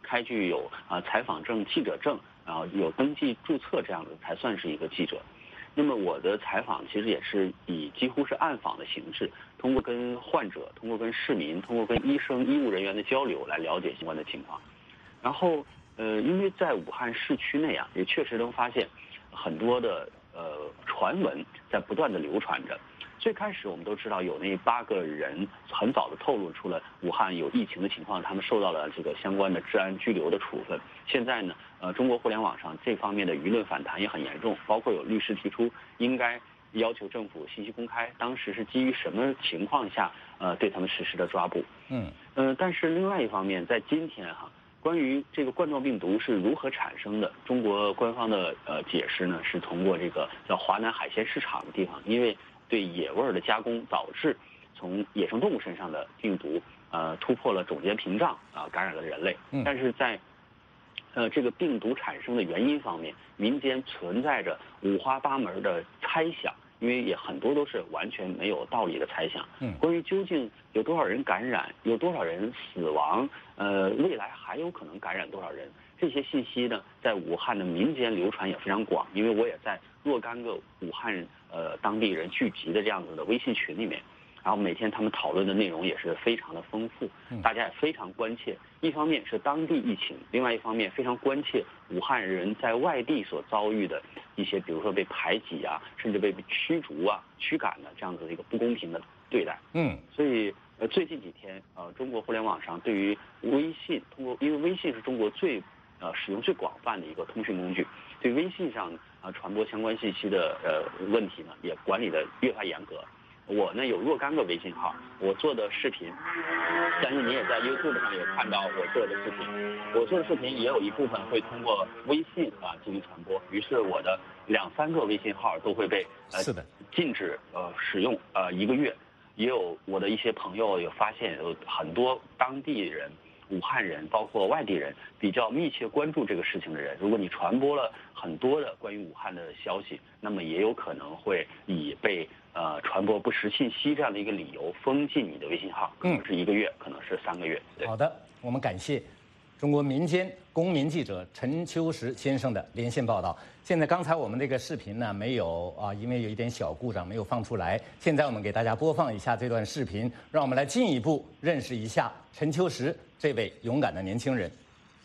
开具有采访证、记者证，然后有登记注册这样的才算是一个记者。那么我的采访其实也是以几乎是暗访的形式，通过跟患者、通过跟市民、通过跟医生、医务人员的交流来了解相关的情况。然后因为在武汉市区内啊，也确实能发现很多的传闻在不断的流传着。最开始我们都知道有那8个人很早的透露出了武汉有疫情的情况，他们受到了这个相关的治安拘留的处分。现在呢，中国互联网上这方面的舆论反弹也很严重，包括有律师提出应该要求政府信息公开，当时是基于什么情况下对他们实施的抓捕。但是另外一方面，在今天关于这个冠状病毒是如何产生的，中国官方的解释呢，是通过这个叫华南海鲜市场的地方，因为对野味的加工导致从野生动物身上的病毒突破了种间屏障感染了人类。但是在这个病毒产生的原因方面，民间存在着五花八门的猜想，因为也很多都是完全没有道理的猜想。关于究竟有多少人感染，有多少人死亡，未来还有可能感染多少人，这些信息呢，在武汉的民间流传也非常广。因为我也在若干个武汉当地人聚集的这样子的微信群里面，然后每天他们讨论的内容也是非常的丰富，大家也非常关切。一方面是当地疫情，另外一方面非常关切武汉人在外地所遭遇的一些，比如说被排挤啊，甚至被驱逐啊、驱赶的这样子的一个不公平的对待。所以最近几天中国互联网上对于微信因为微信是中国使用最广泛的一个通讯工具，对微信上传播相关信息的问题呢，也管理的越发严格。我呢有若干个微信号，我做的视频，相信你也在 YouTube 上有看到我做的视频。我做的视频也有一部分会通过微信进行传播，于是我的2、3个微信号都会被禁止使用1个月。也有我的一些朋友有发现，有很多当地人、武汉人，包括外地人比较密切关注这个事情的人，如果你传播了很多的关于武汉的消息，那么也有可能会以被传播不实信息这样的一个理由封禁你的微信号，可能是1个月，可能是3个月。 好的，我们感谢中国民间公民记者陈秋实先生的连线报道。现在刚才我们这个视频呢没有因为有一点小故障没有放出来。现在我们给大家播放一下这段视频，让我们来进一步认识一下陈秋实这位勇敢的年轻人。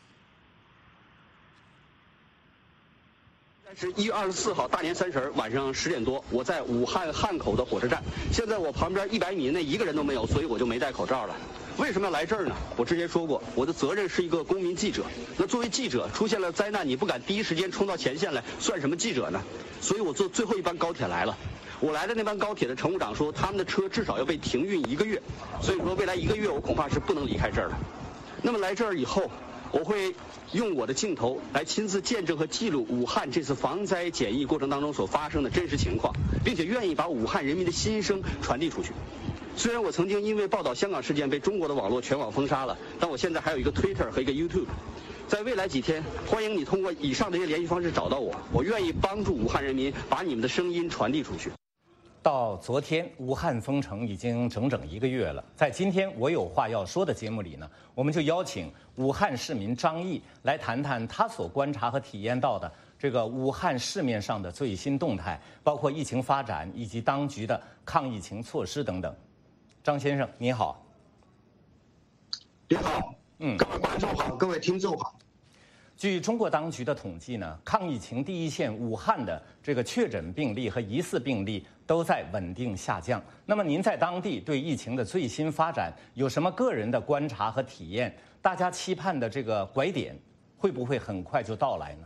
是1月24号大年30晚上10点多，我在武汉汉口的火车站。现在我旁边100米内1个人都没有，所以我就没戴口罩了。为什么要来这儿呢？我之前说过，我的责任是一个公民记者。那作为记者，出现了灾难，你不敢第一时间冲到前线来，算什么记者呢？所以我坐最后一班高铁来了。我来的那班高铁的乘务长说，他们的车至少要被停运1个月，所以说未来1个月我恐怕是不能离开这儿了。那么来这儿以后，我会用我的镜头来亲自见证和记录武汉这次防灾检疫过程当中所发生的真实情况，并且愿意把武汉人民的心声传递出去。虽然我曾经因为报道香港事件被中国的网络全网封杀了，但我现在还有一个 Twitter 和一个 YouTube。在未来几天，欢迎你通过以上这些联系方式找到我，我愿意帮助武汉人民把你们的声音传递出去。 到昨天，武汉封城已经整整1个月了。在今天我有话要说的节目里呢，我们就邀请武汉市民张毅来谈谈他所观察和体验到的这个武汉市面上的最新动态，包括疫情发展以及当局的抗疫情措施等等。张先生，你好。 你好，各位观众好，各位听众好。 据中国当局的统计呢，抗疫情第一线武汉的这个确诊病例和疑似病例都在稳定下降。那么您在当地对疫情的最新发展有什么个人的观察和体验？大家期盼的这个拐点会不会很快就到来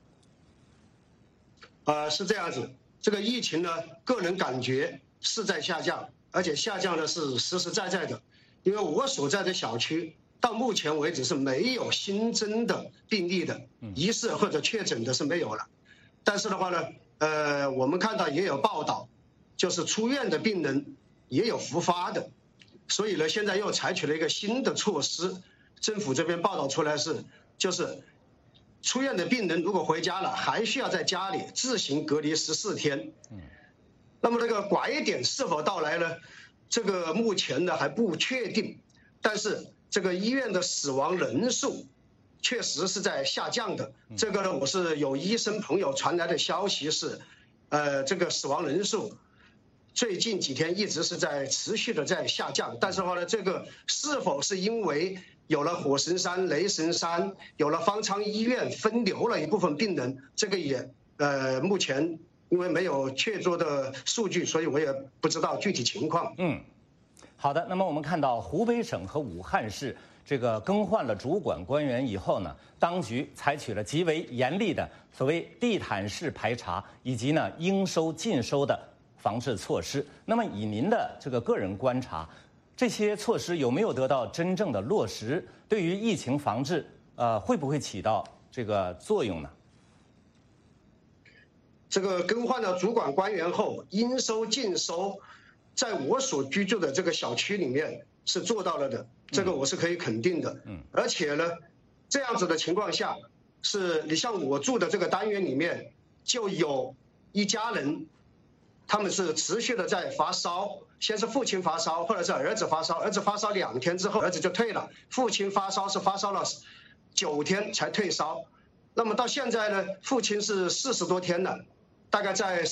呢？是这样子，这个疫情呢，个人感觉是在下降，而且下降的是实实在在的。因为我所在的小区到目前为止是没有新增的病例的，疑似或者确诊的是没有了。但是的话呢，我们看到也有报道，就是出院的病人也有复发的，所以呢，现在又采取了一个新的措施。政府这边报道出来就是出院的病人如果回家了，还需要在家里自行隔离14天。那么这个拐点是否到来呢？这个目前呢还不确定，但是这个医院的死亡人数确实是在下降的。这个呢，我是有医生朋友传来的消息是，这个死亡人数最近几天一直是在持续的在下降。但是的话呢，这个是否是因为有了火神山、雷神山，有了方舱医院分流了一部分病人，这个也目前因为没有确凿的数据，所以我也不知道具体情况。 好的。那么我们看到湖北省和武汉市这个更换了主管官员以后呢，当局采取了极为严厉的所谓地毯式排查以及呢应收尽收的防治措施。那么以您的这个个人观察，这些措施有没有得到真正的落实？对于疫情防治，会不会起到这个作用呢？ 这个更换了主管官员后，应收尽收，在我所居住的这个小区里面是做到了的，这个我是可以肯定的。而且呢，这样子的情况下，是你像我住的这个单元里面，就有一家人，他们是持续的在发烧，先是父亲发烧，或者是儿子发烧，儿子发烧2天之后，儿子就退了，父亲发烧是发烧了9天才退烧，那么到现在呢，父亲是40多天了。大概在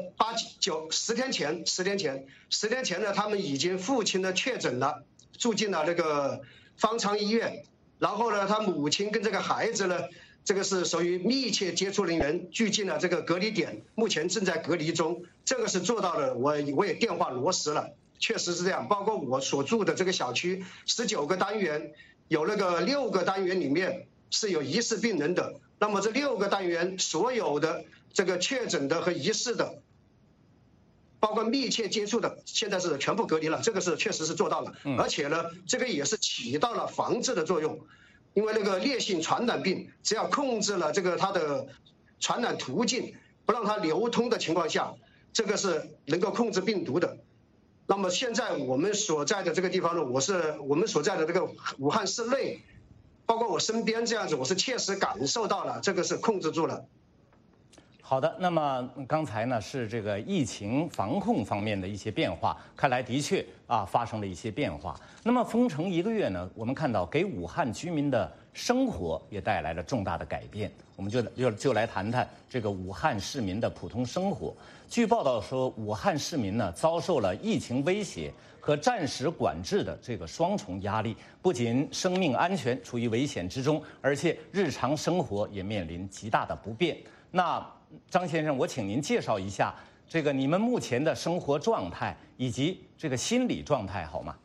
10天前呢，他们已经父亲呢确诊了，住进了那个方舱医院。然后呢，他母亲跟这个孩子呢，这个是属于密切接触人员，聚进了这个隔离点，目前正在隔离中。这个是做到了，我也电话落实了，确实是这样。包括我所住的这个小区，19个单元，有那个6个单元里面是有疑似病人的。那么这6个单元所有的这个确诊的和疑似的，包括密切接触的，现在是全部隔离了，这个是确实是做到了。而且呢，这个也是起到了防治的作用，因为那个烈性传染病，只要控制了这个它的传染途径，不让它流通的情况下，这个是能够控制病毒的。那么现在我们所在的这个地方呢，我们所在的这个武汉市内，包括我身边这样子，我是切实感受到了，这个是控制住了。 好的，那么刚才呢是这个疫情防控方面的一些变化，看来的确发生了一些变化。那么封城1个月呢，我们看到给武汉居民的生活也带来了重大的改变。我们就来谈谈这个武汉市民的普通生活。据报道说，武汉市民呢遭受了疫情威胁和暂时管制的这个双重压力，不仅生命安全处于危险之中，而且日常生活也面临极大的不便。那张先生，我请您介绍一下这个你们目前的生活状态以及这个心理状态好吗？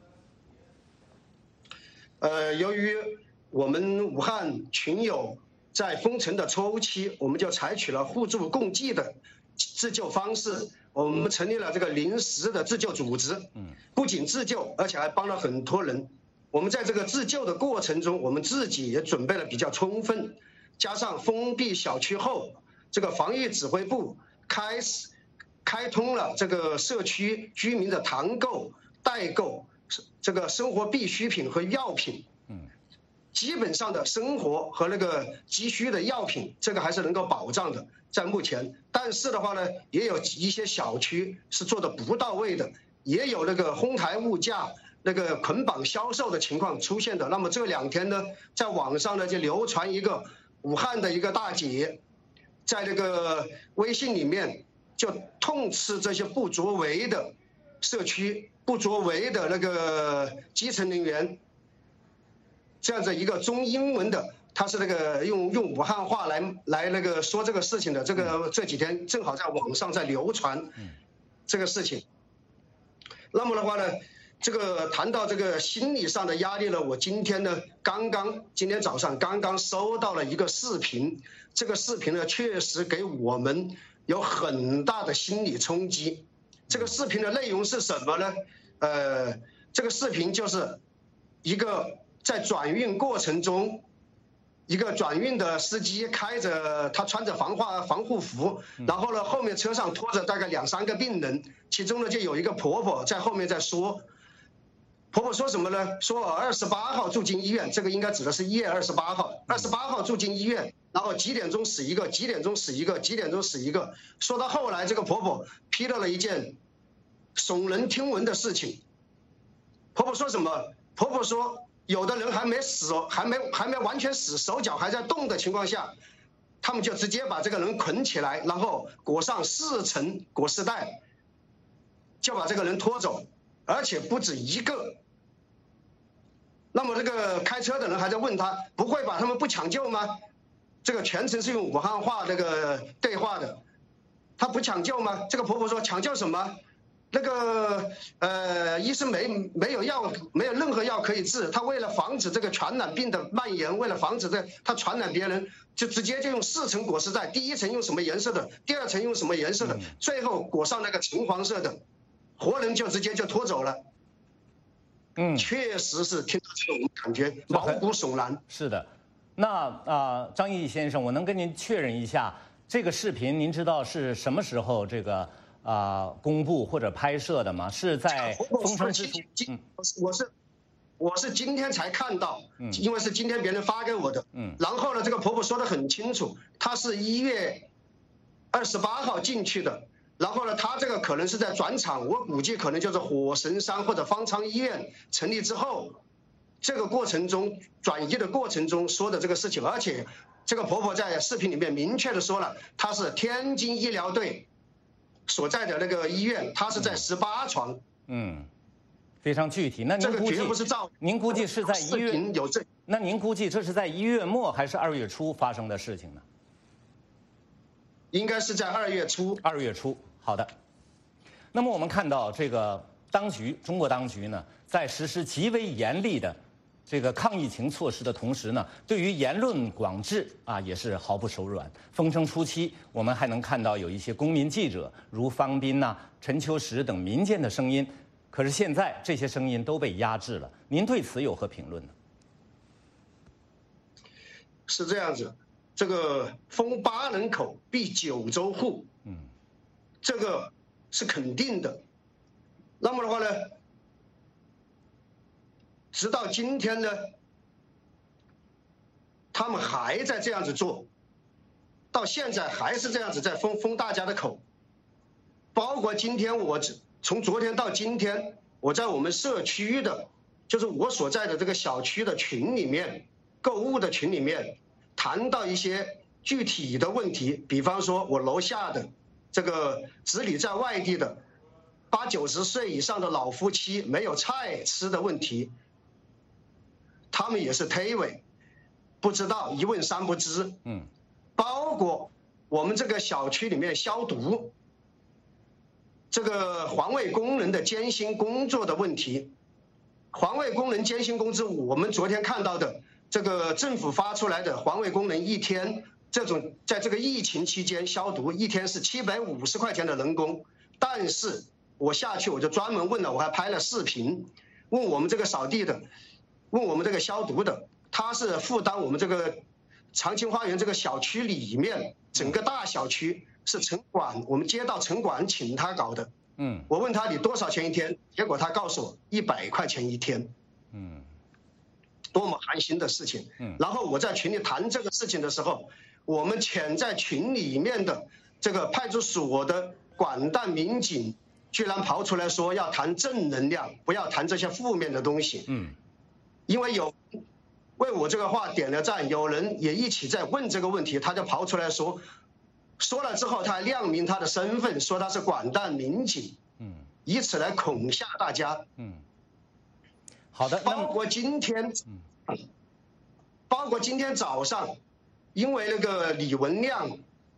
由于我们武汉群友在封城的初期，我们就采取了互助共济的自救方式，我们成立了这个临时的自救组织。不仅自救，而且还帮了很多人。我们在这个自救的过程中，我们自己也准备了比较充分，加上封闭小区后，这个防疫指挥部开通了这个社区居民的团购、代购，这个生活必需品和药品，基本上的生活和那个急需的药品，这个还是能够保障的，在目前。但是的话呢，也有一些小区是做的不到位的，也有那个哄抬物价、那个捆绑销售的情况出现的。那么这2天呢，在网上呢就流传一个武汉的一个大姐，在那个微信里面就痛斥这些不作为的社区、不作为的那个基层人员，这样子一个中英文的，他是那个用武汉话来那个说这个事情的。这几天正好在网上在流传这个事情。那么的话呢，这个谈到这个心理上的压力呢，我今天早上刚刚收到了一个视频，这个视频呢确实给我们有很大的心理冲击。这个视频的内容是什么呢？这个视频就是一个在转运过程中，一个转运的司机他穿着防护服，然后呢后面车上拖着大概2、3个病人，其中呢就有一个婆婆在后面在说。婆婆说什么呢？说28号住进医院，这个应该指的是1月28号。28号住进医院，然后几点钟死一个，几点钟死一个，几点钟死一个。说到后来，这个婆婆披露了一件耸人听闻的事情。婆婆说什么？婆婆说有的人还没死，还没完全死，手脚还在动的情况下，他们就直接把这个人捆起来，然后裹上4层裹尸带，就把这个人拖走，而且不止一个。那么这个开车的人还在问他，不会吧？他们不抢救吗？这个全程是用武汉话这个对话的，他不抢救吗？这个婆婆说抢救什么？那个医生没有药，没有任何药可以治。他为了防止这个传染病的蔓延，为了防止他传染别人，就直接就用4层裹尸带，第1层用什么颜色的，第2层用什么颜色的，最后裹上那个橙黄色的，活人就直接就拖走了。确实是听到这种感觉毛骨悚然。 是的，那张毅先生，我能跟您确认一下，这个视频您知道是什么时候这个公布或者拍摄的吗？是在风声之初。 我是今天才看到，因为是今天别人发给我的。然后呢，这个婆婆说得很清楚，她是1月28号进去的。然后呢，他这个可能是在转场，我估计可能就是火神山或者方舱医院成立之后，这个过程中转移的过程中说的这个事情。而且这个婆婆在视频里面明确的说了，她是天津医疗队所在的那个医院，她是在18床。 非常具体。那您估计这个绝不是造， 您估计是在1月有这？ 那您估计这是在1月末还是2月初发生的事情呢？ 应该是在2月初。 2月初。好的，那么我们看到这个中国当局呢，在实施极为严厉的这个抗疫情措施的同时呢，对于言论广治也是毫不手软。风声初期，我们还能看到有一些公民记者，如方斌陈秋实等民间的声音，可是现在这些声音都被压制了。您对此有何评论呢？ 是这样子，这个封8人口闭9州户。这个是肯定的。那么的话呢，直到今天呢，他们还在这样子做，到现在还是这样子在封大家的口。包括今天从昨天到今天，我在我们社区的，就是我所在的这个小区的群里面，购物的群里面，谈到一些具体的问题，比方说我楼下的这个子女在外地的80、90岁以上的老夫妻没有菜吃的问题，他们也是推诿，不知道，一问3不知。包括我们这个小区里面消毒，这个环卫工人的艰辛工作的问题，环卫工人艰辛工资，我们昨天看到的这个政府发出来的环卫工人1天。这种在这个疫情期间消毒1天是750块钱的人工，但是我下去我就专门问了，我还拍了视频，问我们这个扫地的，问我们这个消毒的，他是负担我们这个长青花园这个小区里面整个大小区是城管，我们街道城管请他搞的。我问他你多少钱1天，结果他告诉我100块钱1天。多么寒心的事情。然后我在群里谈这个事情的时候，我们潜在群里面的这个派出所的管弹民警居然跑出来说要谈正能量，不要谈这些负面的东西。因为有为我这个话点了赞，有人也一起在问这个问题，他就跑出来说了之后，他还亮明他的身份，说他是管弹民警，以此来恐吓大家。 好的， 包括今天早上，因为那个李文亮，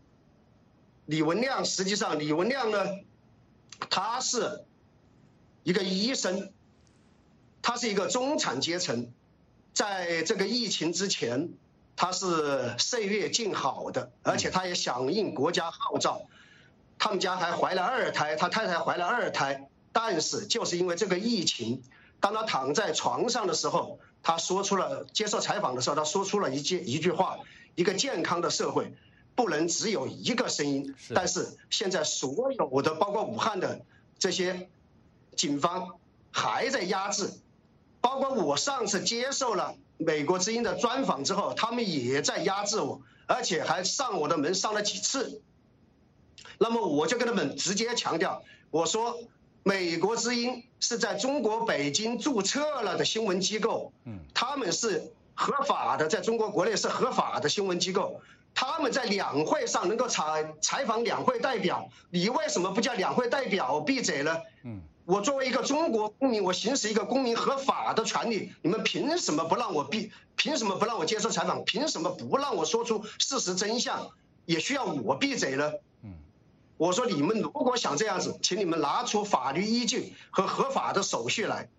实际上李文亮呢，他是一个医生，他是一个中产阶层，在这个疫情之前，他是岁月静好的，而且他也响应国家号召，他们家还怀了2胎，他太太怀了2胎，但是就是因为这个疫情，当他躺在床上的时候，他说出了接受采访的时候，他说出了一句话：一个健康的社会不能只有一个声音。但是现在所有的包括武汉的这些警方还在压制，包括我上次接受了美国之音的专访之后，他们也在压制我，而且还上我的门上了几次。那么我就跟他们直接强调，我说美国之音是在中国北京注册了的新闻机构，他们是合法的，在中国国内是合法的新闻机构。他们在两会上能够采访两会代表，你为什么不叫两会代表闭嘴呢？我作为一个中国公民，我行使一个公民合法的权利，你们凭什么不让我凭什么不让我接受采访？凭什么不让我说出事实真相？也需要我闭嘴呢？我说你们如果想这样子，请你们拿出法律依据和合法的手续来。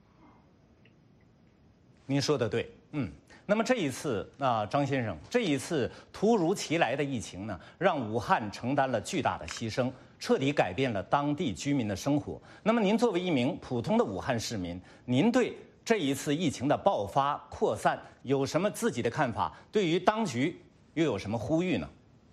您说的对，那么这一次张先生，这一次突如其来的疫情呢，让武汉承担了巨大的牺牲，彻底改变了当地居民的生活。那么您作为一名普通的武汉市民，您对这一次疫情的爆发扩散有什么自己的看法？对于当局又有什么呼吁呢？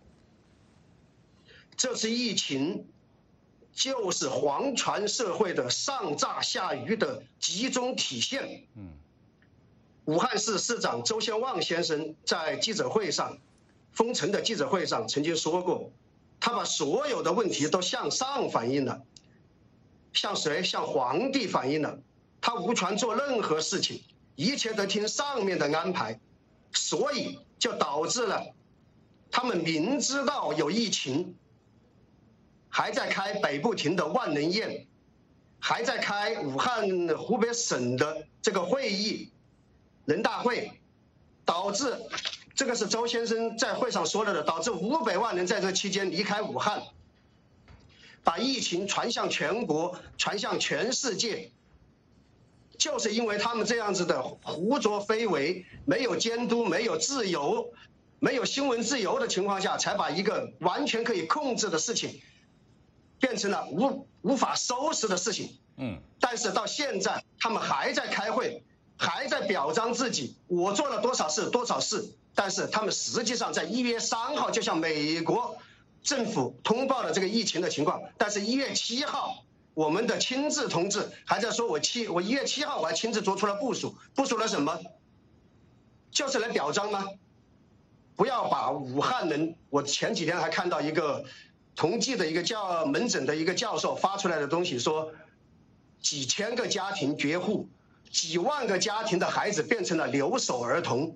这次疫情就是皇权社会的上诈下愚的集中体现。武汉市市长周先旺先生在记者会上，封城的记者会上曾经说过，他把所有的问题都向上反映了，向谁？向皇帝反映了。他无权做任何事情，一切都听上面的安排，所以就导致了他们明知道有疫情，还在开北部亭的万人宴，还在开武汉湖北省的这个会议，人大会，导致这个是周先生在会上说了的，导致500万人在这期间离开武汉，把疫情传向全国，传向全世界，就是因为他们这样子的胡作非为，没有监督，没有自由，没有新闻自由的情况下，才把一个完全可以控制的事情变成了无法收拾的事情。但是到现在他们还在开会，还在表彰自己，我做了多少事多少事，但是他们实际上在1月3号就向美国政府通报了这个疫情的情况，但是1月7号我们的亲自同志还在说我1月7号我还亲自做出了部署了什么？就是来表彰吗？不要把武汉人，我前几天还看到一个同济的一个门诊的一个教授发出来的东西，说几千个家庭绝户，几万个家庭的孩子变成了留守儿童。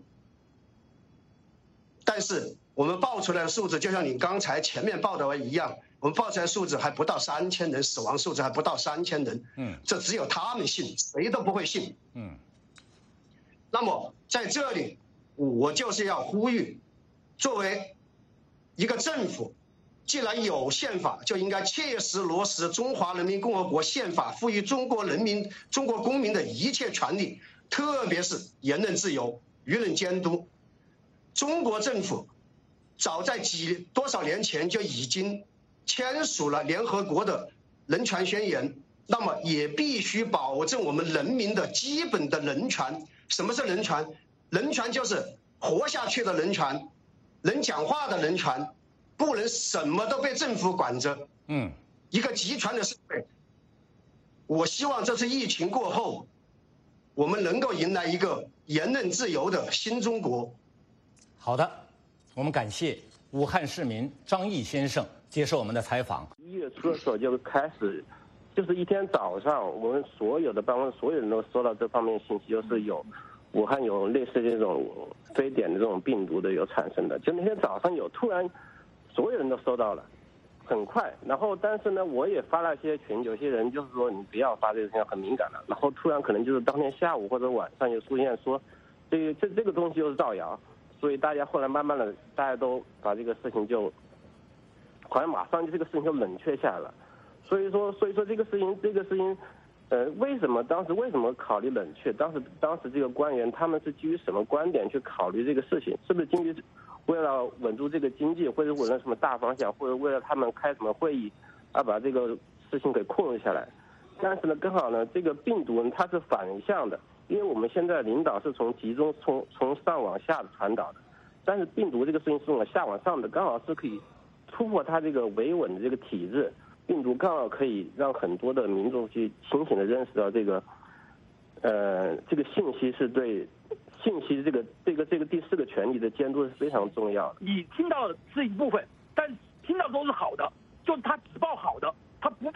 但是我们报出来的数字，就像你刚才前面报的一样，我们报出来的数字还不到3000人，死亡数字还不到3000人。这只有他们信，谁都不会信。那么在这里，我就是要呼吁，作为一个政府，既然有宪法，就应该切实落实中华人民共和国宪法赋予中国公民的一切权利，特别是言论自由、舆论监督。中国政府早在多少年前就已经签署了联合国的人权宣言，那么也必须保证我们人民的基本的人权。什么是人权？人权就是活下去的人权，能讲话的人权，不能什么都被政府管着。一个集权的社会。我希望这次疫情过后，我们能够迎来一个言论自由的新中国。 好的，我们感谢武汉市民张毅先生接受我们的采访。 1月初的时候就开始，就是一天早上，我们所有的办公室所有人都收到这方面信息，就是有武汉有类似这种非典的这种病毒的有产生的，就那天早上有，突然所有人都收到了，很快。然后但是呢，我也发了一些群，有些人就是说你不要发这个东西很敏感了，然后突然可能就是当天下午或者晚上又出现说这个东西就是造谣。所以大家后来慢慢的，大家都把这个事情就，好像马上就这个事情就冷却下来了。所以说这个事情，当时为什么考虑冷却？当时这个官员他们是基于什么观点去考虑这个事情？是不是基于为了稳住这个经济，或者为了什么大方向，或者为了他们开什么会议，把这个事情给控制下来？但是呢，刚好呢，这个病毒它是反向的。因为我们现在领导是从上往下的传导的，但是病毒这个事情是从下往上的，刚好是可以突破它这个维稳的这个体制，病毒刚好可以让很多的民众去清醒的认识到这个信息是对信息这个第4个权利的监督是非常重要的。 你听到的是一部分，但听到都是好的，就是他只报好的，他不报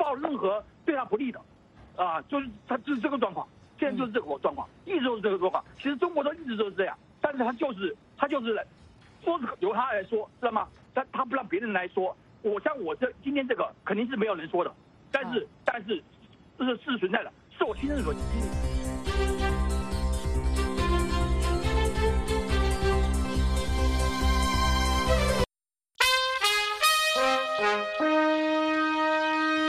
到任何对他不利的，就是他就是这个状况，现在就是这个状况，一直都是这个状况。其实中国都一直都是这样，但是他就是说由他来说，知道吗？他不让别人来说。像我今天这个肯定是没有人说的，但是这是事实存在的，是我亲身所经历。